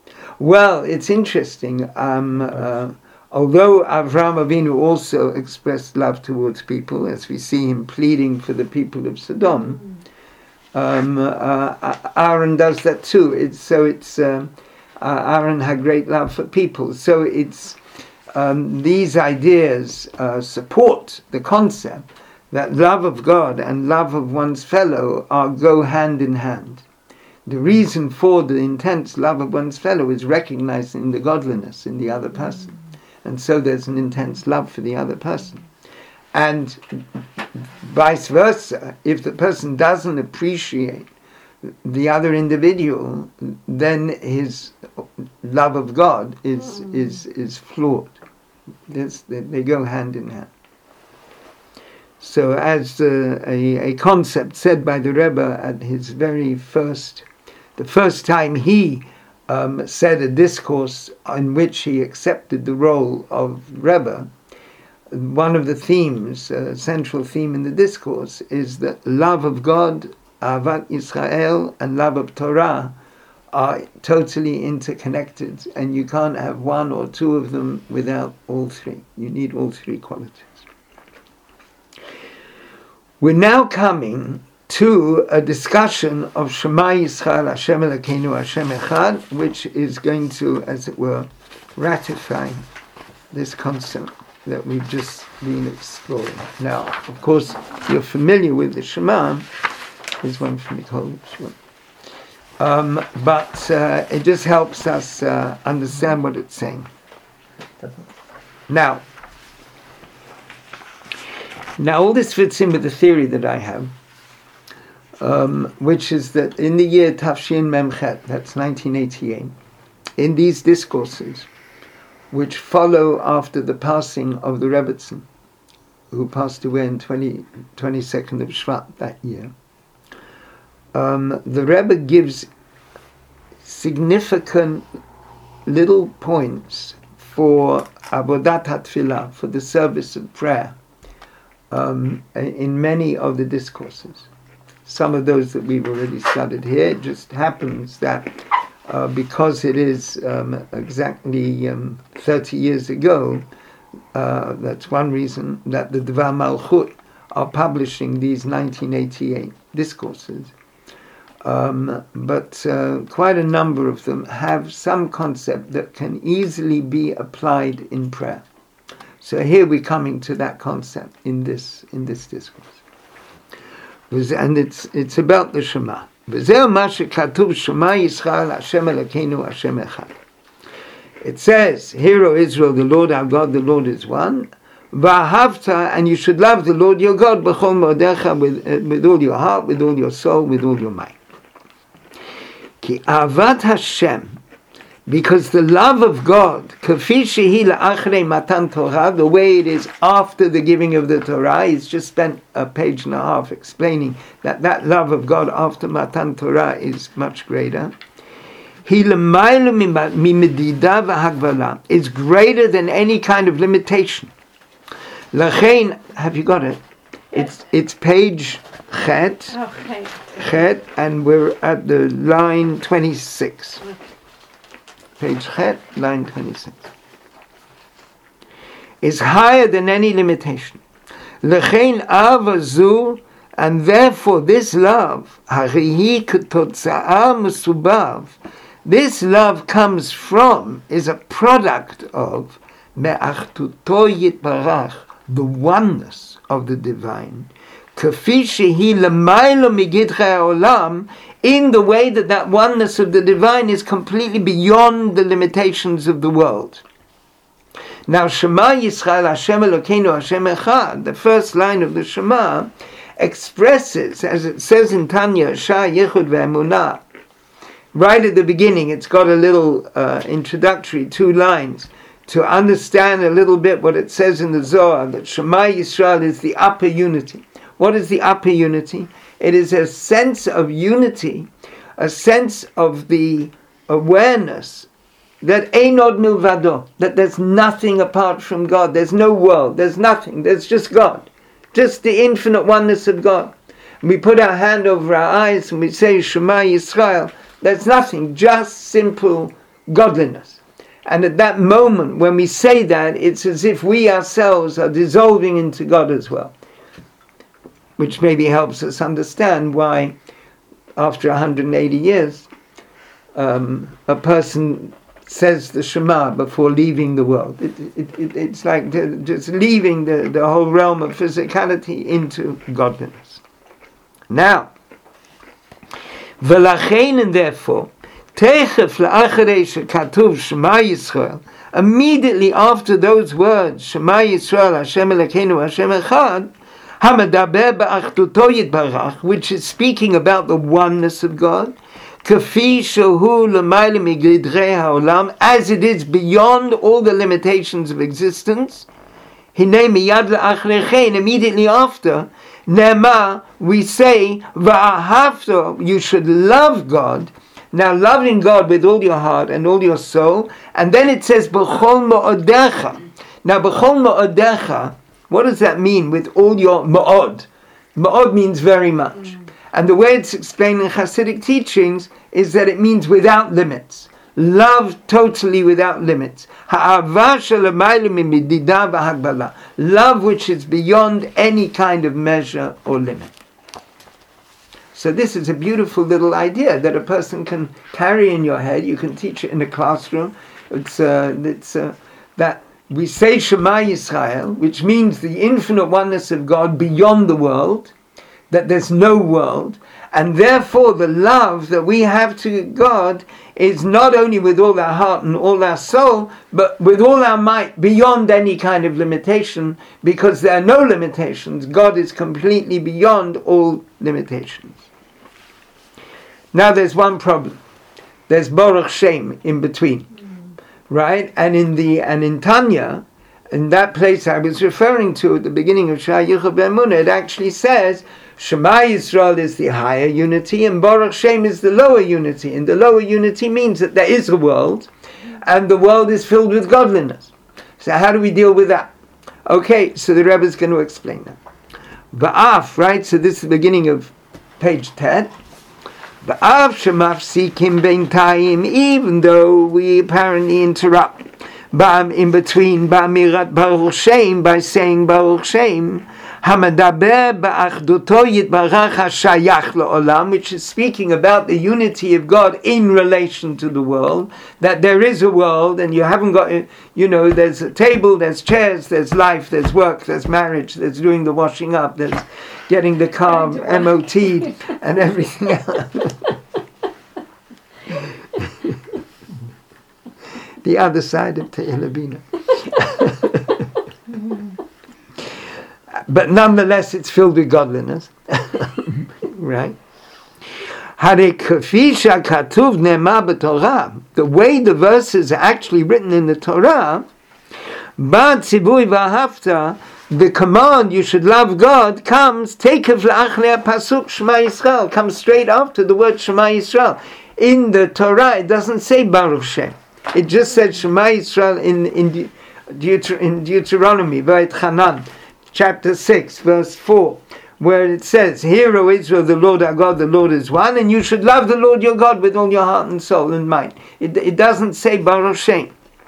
Well, it's interesting. Um, uh, although Avraham Avinu also expressed love towards people, as we see him pleading for the people of Sodom, um, uh, Aaron does that too. It's, so it's uh, uh, Aaron had great love for people. So it's um, these ideas uh, support the concept that love of God and love of one's fellow are go hand in hand. The reason for the intense love of one's fellow is recognizing the godliness in the other person. And so there's an intense love for the other person. And vice versa, if the person doesn't appreciate the other individual, then his love of God is is is flawed. This, they, they go hand in hand. So as uh, a, a concept said by the Rebbe at his very first, the first time he um, said a discourse in which he accepted the role of Rebbe, one of the themes, uh, central theme in the discourse, is that love of God, Ahavat Yisrael, and love of Torah are totally interconnected, and you can't have one or two of them without all three. You need all three qualities. We're now coming to a discussion of Shema Yisrael Hashem Elokeinu Hashem Echad, which is going to, as it were, ratify this concept that we've just been exploring. Now, of course, you're familiar with the Shema. There's one from the college. Um, but uh, it just helps us uh, understand what it's saying. Now, now all this fits in with the theory that I have, um, which is that in the year Tafshin Memchet, that's nineteen eighty-eight, in these discourses, which follow after the passing of the Rebbetzin, who passed away on twenty-second of Shvat that year, um, the Rebbe gives significant little points for Avodat HaTfilah, for the service of prayer, um, in many of the discourses. Some of those that we've already studied here. It just happens that uh, because it is um, exactly um, thirty years ago, uh, that's one reason that the Dvar Malchut are publishing these nineteen eighty-eight discourses. Um, but uh, quite a number of them have some concept that can easily be applied in prayer. So here we're coming to that concept in this in this discourse, and it's it's about the Shema. It says, "Hear, O Israel, the Lord our God, the Lord is one. V'ahavta, and you should love the Lord your God b'chol mo'odecha, with, uh, with all your heart, with all your soul, with all your mind. Ki avat Hashem, because the love of God, kafi shehi la'achrei matan Torah, the way it is after the giving of the Torah, he's just spent a page and a half explaining that that love of God after matan Torah is much greater. He l'maylu mimedida v'hagvala, is greater than any kind of limitation. Lachein, have you got it? It's it's page chet, Okay. chet, and we're at the line twenty-six. Page chet, line twenty-six. Is higher than any limitation. Lachein avazu, and therefore this love, harihi k'totza'a mesubav, this love comes from, is a product of me'achtuto yitbarach, the oneness of the divine, kafi shehi l'maylo migidchei ha'olam, in the way that that oneness of the divine is completely beyond the limitations of the world. Now, Shema Yisrael Hashem Elokeinu Hashem Echad, the first line of the Shema, expresses, as it says in Tanya, Shah Yichud Ve'emunah, right at the beginning, it's got a little uh, introductory, two lines, to understand a little bit what it says in the Zohar, that Shema Yisrael is the upper unity. What is the upper unity? It is a sense of unity, a sense of the awareness that Einod Milvado, that there's nothing apart from God, there's no world, there's nothing, there's just God, just the infinite oneness of God. And we put our hand over our eyes and we say Shema Yisrael, there's nothing, just simple godliness. And at that moment, when we say that, it's as if we ourselves are dissolving into God as well. Which maybe helps us understand why, after one hundred eighty years, um, a person says the Shema before leaving the world. It, it, it, it's like just leaving the, the whole realm of physicality into godliness. Now, v'lachein, and therefore, Techef la'acharei shekatuv Shema Yisrael, immediately after those words, Shema Yisrael, Hashem Elokeinu, Hashem Echad, Hamadaber ba'achduto yitbarach, which is speaking about the oneness of God, kafi shehu l'mayla migidrei ha'olam, as it is beyond all the limitations of existence. Hinei miyad la'achrechein, immediately after, Nema, we say, va'ahavto, you should love God. Now, loving God with all your heart and all your soul, and then it says, b'chol mo'odecha. Now, b'chol mo'odecha, what does that mean? With all your ma'od. Ma'od means very much. Mm. And the way it's explained in Hasidic teachings is that it means without limits. Love totally without limits. Ha'ava shelamayla mimidida v'hagbala. Love which is beyond any kind of measure or limit. So this is a beautiful little idea that a person can carry in your head. You can teach it in the classroom. It's uh, it's uh, that we say Shema Yisrael, which means the infinite oneness of God beyond the world, that there's no world, and therefore the love that we have to God is not only with all our heart and all our soul, but with all our might, beyond any kind of limitation, because there are no limitations. God is completely beyond all limitations. Now there's one problem. There's Baruch Shem in between, mm. right? And in the and in Tanya, in that place I was referring to at the beginning of Shah Yichud Ve'emunah, it actually says Shema Yisrael is the higher unity and Baruch Shem is the lower unity. And the lower unity means that there is a world, and the world is filled with godliness. So how do we deal with that? Okay, so the Rebbe is going to explain that. Ba'af, right? So this is the beginning of page ten. Ba'af shemafsikim beintayim, even though we apparently interrupt ba'am in between ba'amirat Baruch Shem by saying Baruch Shem, hamadaber ba'achduto yitbarach hashayach la'olam, which is speaking about the unity of God in relation to the world, that there is a world and you haven't got, you know, there's a table, there's chairs, there's life, there's work, there's marriage, there's doing the washing up, there's getting the car M O T'd and everything else. The other side of Te'ilabina. but nonetheless it's filled with godliness. Right? The way the verses are actually written in the Torah, the command you should love God comes pasuk Shema Yisrael, comes straight after the word Shema Yisrael. In the Torah it doesn't say Baruch Shem. It just said Shema Yisrael in in, Deuter, in Deuteronomy, Vayet Hanan, chapter six, verse four, where it says, "Hear, O Israel, the Lord our God, the Lord is one, and you should love the Lord your God with all your heart and soul and mind." It, it doesn't say Baruch Shem.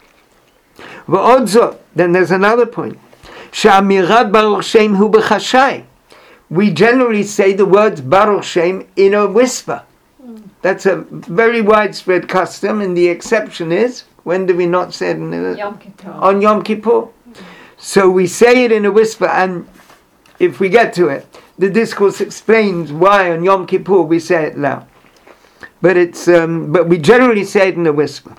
Then there's another point. Sha'amirat Baruch Shem hu b'chashai. We generally say the words Baruch Shem in a whisper. That's a very widespread custom, and the exception is, when do we not say it? In a, Yom Kippur. On Yom Kippur. So we say it in a whisper, and if we get to it, the discourse explains why on Yom Kippur we say it loud. But it's um, but we generally say it in a whisper.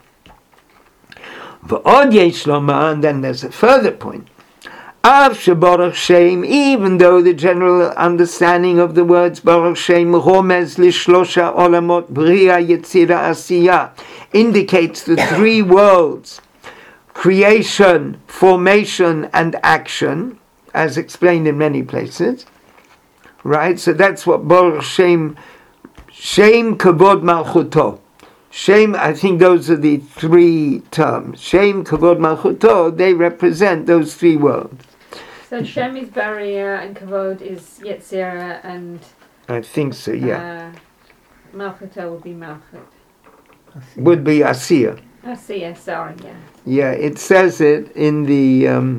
V'od yesh lomar, and then there's a further point. Av shebaruch Shem, even though the general understanding of the words Baruch Shem romez lishlosha olamot bria yetzira asiya indicates the three worlds: creation, formation, and action, as explained in many places. Right? So that's what Baruch Shem, Shem kavod malchuto. Shem, I think those are the three terms. Shem, kavod, malchuto, they represent those three worlds. So Shem is Baria and Kavod is Yetzirah and... I think so, yeah. Uh, Malchuto would be Malchut. Would be Asiya. Asiya, sorry, yeah. Yeah, it says it in the... Um,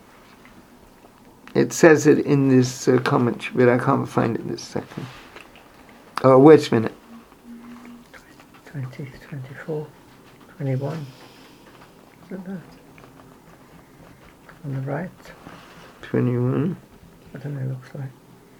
it says it in this uh, commentary, but I can't find it this second. Oh, wait a minute. twenty, twenty-four, twenty-one. Look at that. On the right. twenty-one. I don't know, it looks like.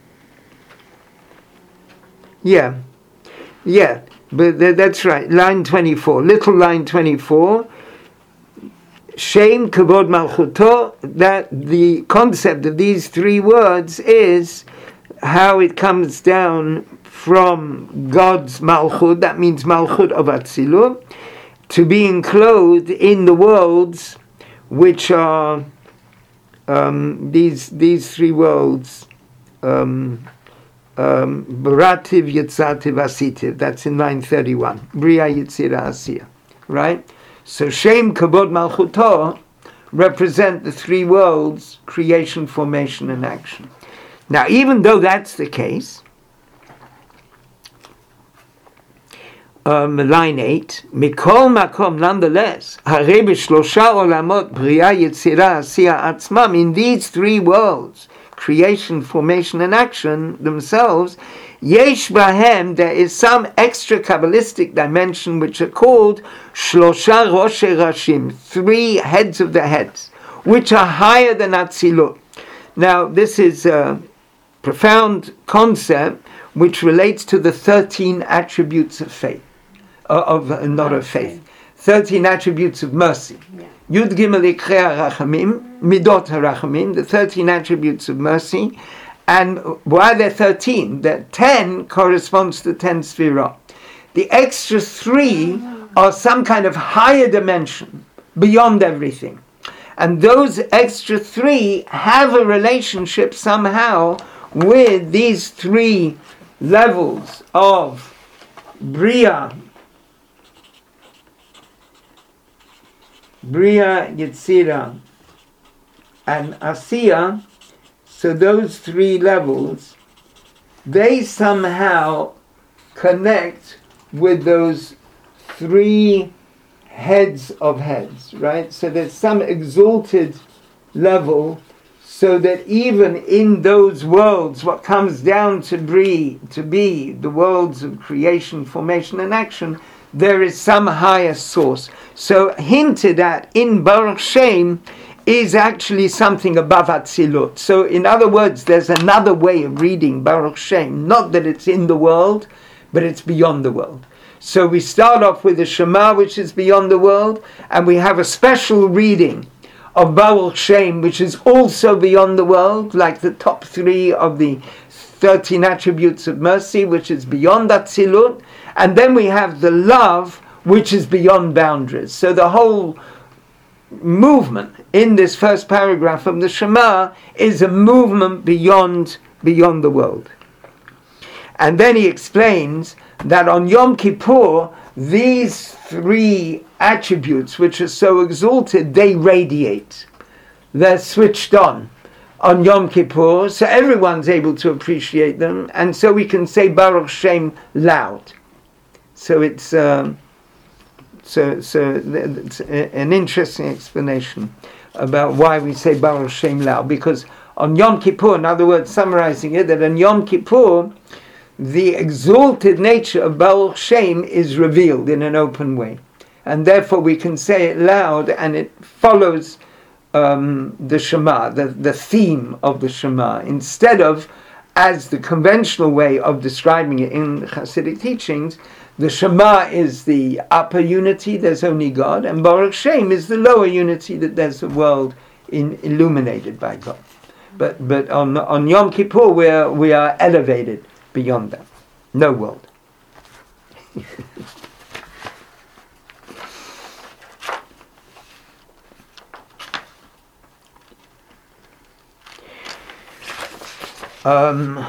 Yeah. Yeah, but th- that's right. Line twenty-four. Little line twenty-four. Shem, Kavod, Malchuto. That the concept of these three words is how it comes down from God's Malchut, that means Malchut of Atzilut, to be enclosed in the worlds which are um, these these three worlds, um, um, Barativ, Yetzativ, Asitiv. That's in line thirty-one. Bria, Yetzira, Asiya. Right? So Shem, Kavod, Malchuto represent the three worlds: creation, formation, and action. Now, even though that's the case, Um, line eight, Mikol Makom, nonetheless, Harei b'shlosha olamot bria yetzira asiya atzmam, in these three worlds, creation, formation, and action themselves, yesh bahem, there is some extra Kabbalistic dimension which are called shlosha roshe rashim, three heads of the heads, which are higher than Atzilut. Now, this is a profound concept which relates to the thirteen attributes of faith. Of uh, not of faith, thirteen attributes of mercy. Yud Gimel Ikrea Rachamim, Midot Harachamim, the thirteen attributes of mercy. And why they're thirteen? The ten corresponds to ten Sfirah. The extra three are some kind of higher dimension beyond everything, and those extra three have a relationship somehow with these three levels of Bria, Bria, Yetzira, and Asiya. So those three levels, they somehow connect with those three heads of heads, right? So there's some exalted level, so that even in those worlds, what comes down to be, to be the worlds of creation, formation, and action, there is some higher source. So hinted at in Baruch Shem is actually something above Atzilut. So in other words, there's another way of reading Baruch Shem, not that it's in the world, but it's beyond the world. So we start off with the Shema, which is beyond the world, and we have a special reading of Baruch Shem, which is also beyond the world, like the top three of the thirteen attributes of mercy, which is beyond Atzilut. And then we have the love, which is beyond boundaries. So the whole movement in this first paragraph of the Shema is a movement beyond beyond the world. And then he explains that on Yom Kippur, these three attributes which are so exalted, they radiate. They're switched on on Yom Kippur, so everyone's able to appreciate them, and so we can say Baruch Shem loud. So it's um, so so it's an interesting explanation about why we say Baruch Shem loud, because on Yom Kippur, in other words, summarizing it, that on Yom Kippur, the exalted nature of Baruch Shem is revealed in an open way. And therefore we can say it loud, and it follows um, the Shema, the, the theme of the Shema, instead of, as the conventional way of describing it in Hasidic teachings, the Shema is the upper unity, there's only God, and Baruch Shem is the lower unity, that there's a world in, illuminated by God. But but on on Yom Kippur we are, we are elevated beyond that. No world. um,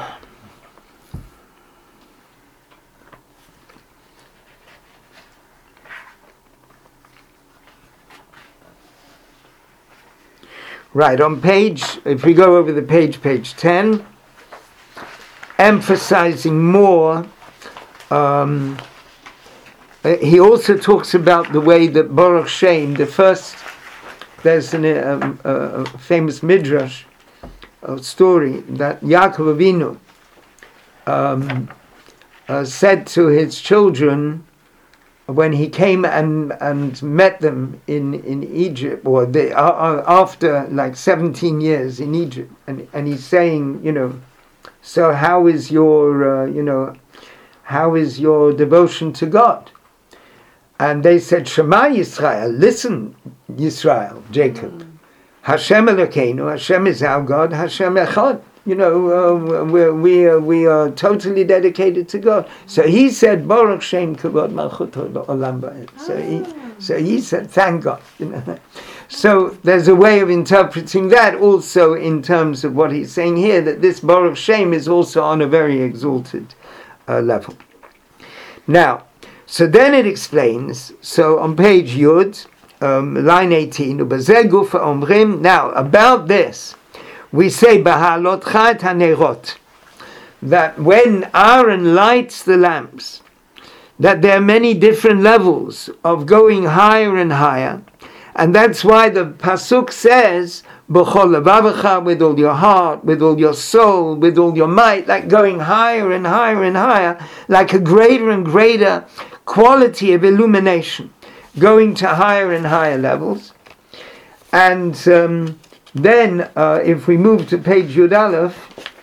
right, on page, if we go over the page, page ten, emphasizing more, um, he also talks about the way that Baruch Shem, the first, there's an, um, a famous midrash, a story that Yaakov Avinu um, uh, said to his children when he came and, and met them in, in Egypt, or they, uh, after like seventeen years in Egypt, and, and he's saying, you know, so how is your, uh, you know, how is your devotion to God? And they said, Shema Yisrael, listen, Yisrael, Jacob. Mm. Hashem Elokeinu, Hashem is our God, Hashem Echad. You know, uh, we're, we, are, we are totally dedicated to God. So he said, Baruch Shem Kavod Malchuto Olam Ba'ed. So he, so he said, thank God. You know. So there's a way of interpreting that also in terms of what he's saying here, that this Baruch Shem is also on a very exalted uh, level. Now, so then it explains, so on page Yud, um, line eighteen, now about this, we say, B'halotcha et hanerot, that when Aaron lights the lamps, that there are many different levels of going higher and higher. And that's why the Pasuk says, B'chol levavecha, with all your heart, with all your soul, with all your might, like going higher and higher and higher, like a greater and greater quality of illumination, going to higher and higher levels. And um, then, uh, if we move to page Yud Aleph,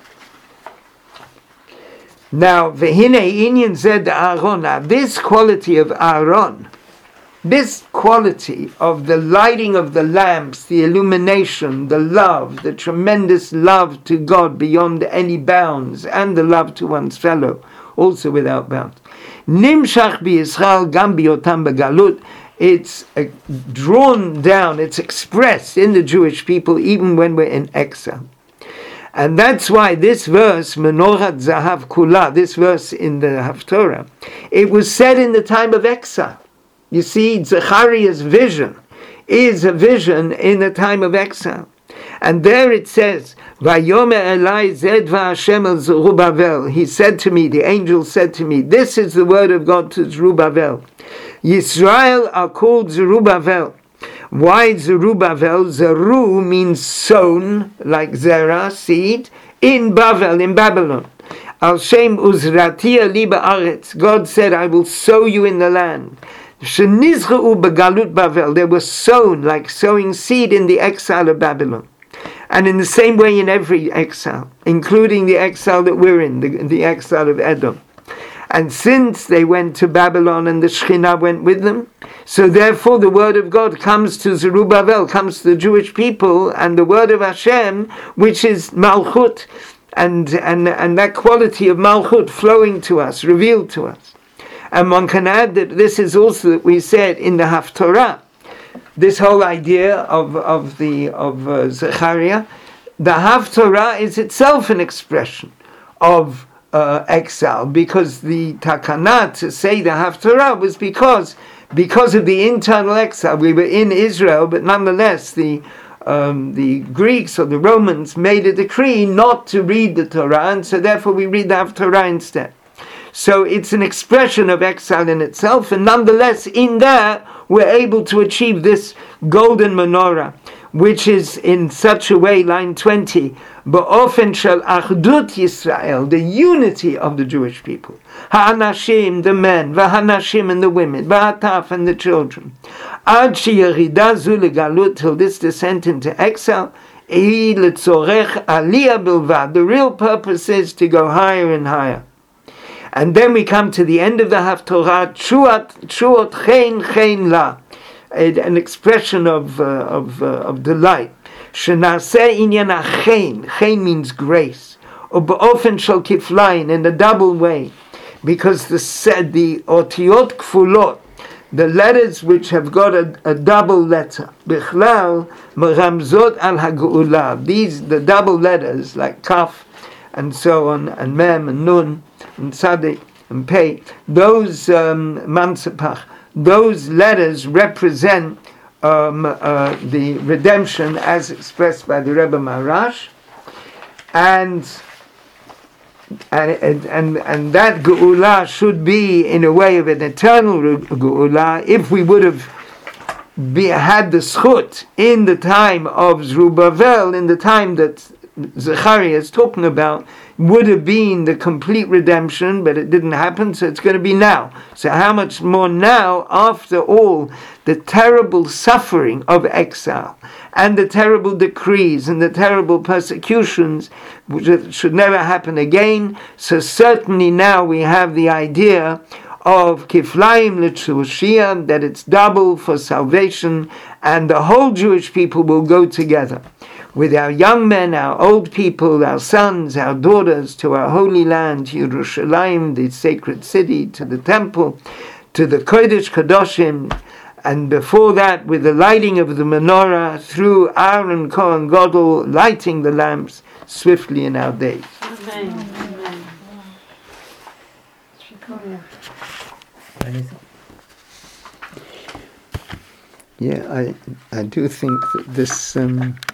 now, V'hine inyan zed Aaron, now this quality of Aaron, this quality of the lighting of the lamps, the illumination, the love, the tremendous love to God beyond any bounds, and the love to one's fellow, also without bounds. Nimshach b'Yisrael gam b'yotam b'galut. It's uh, drawn down, it's expressed in the Jewish people even when we're in exile. And that's why this verse, Menorat Zahav Kula, this verse in the Haftorah, it was said in the time of exile. You see, Zechariah's vision is a vision in the time of exile. And there it says, Vayomer Elai Zed V'Hashem El Zerubbabel. He said to me, the angel said to me, this is the word of God to Zerubbabel. Yisrael are called Zerubbabel. Why Zerubbabel? Zeru means sown, like Zerah, seed, in Bavel, in Babylon. Al Shem Uzratia Li Ba'aretz. God said, I will sow you in the land. Shenizra'u Begalut Bavel. They were sown, like sowing seed in the exile of Babylon. And in the same way in every exile, including the exile that we're in, the, the exile of Edom. And since they went to Babylon and the Shekhinah went with them, so therefore the word of God comes to Zerubbabel, comes to the Jewish people, and the word of Hashem, which is Malchut, and, and, and that quality of Malchut flowing to us, revealed to us. And one can add that this is also that we said in the Haftorah, this whole idea of, of the of uh, Zechariah, the Haftorah is itself an expression of uh, exile, because the Takana to say the Haftorah was because because of the internal exile. We were in Israel, but nonetheless the um, the Greeks or the Romans made a decree not to read the Torah, and so therefore we read the Haftorah instead. So it's an expression of exile in itself, and nonetheless in there we're able to achieve this golden menorah, which is in such a way, line twenty, Ba'ofen shel achdut Yisrael, the unity of the Jewish people, ha'anashim, the men, v'hanashim, and the women, v'hataf, and the children, ad sheyerida zu legalut, till this descent into exile, hi letzorech aliyah bilvad, the real purpose is to go higher and higher. And then we come to the end of the Haftorah, Chuot Chuot Chen Chen La, an expression of uh, of uh, of delight. Shenaseh inyan Chen. Chen means grace. Ubeofen shel kiflayin, in a double way, because the said the otiot kfulot, the letters which have got a, a double letter, bichlal meramzot al hageula. These the double letters like kaf and so on, and mem and nun and Tzadik and Pei, those um, Mansepach, those letters represent um, uh, the redemption as expressed by the Rebbe Maharash, and and and and that Geula should be in a way of an eternal Geula. If we would have be, had the schut in the time of Zerubbabel, in the time that Zechariah is talking about, would have been the complete redemption, but it didn't happen, so it's going to be now. So how much more now, after all the terrible suffering of exile, and the terrible decrees, and the terrible persecutions, which should never happen again, so certainly now we have the idea of Kiflaim L'Tzushiyah, that it's double for salvation, and the whole Jewish people will go together with our young men, our old people, our sons, our daughters, to our holy land, Yerushalayim, the sacred city, to the temple, to the Kodesh Kadoshim, and before that, with the lighting of the menorah, through Aaron Kohen Gadol, lighting the lamps swiftly in our days. Amen. Amen. Amazing. Yeah, I I do think that this. Um,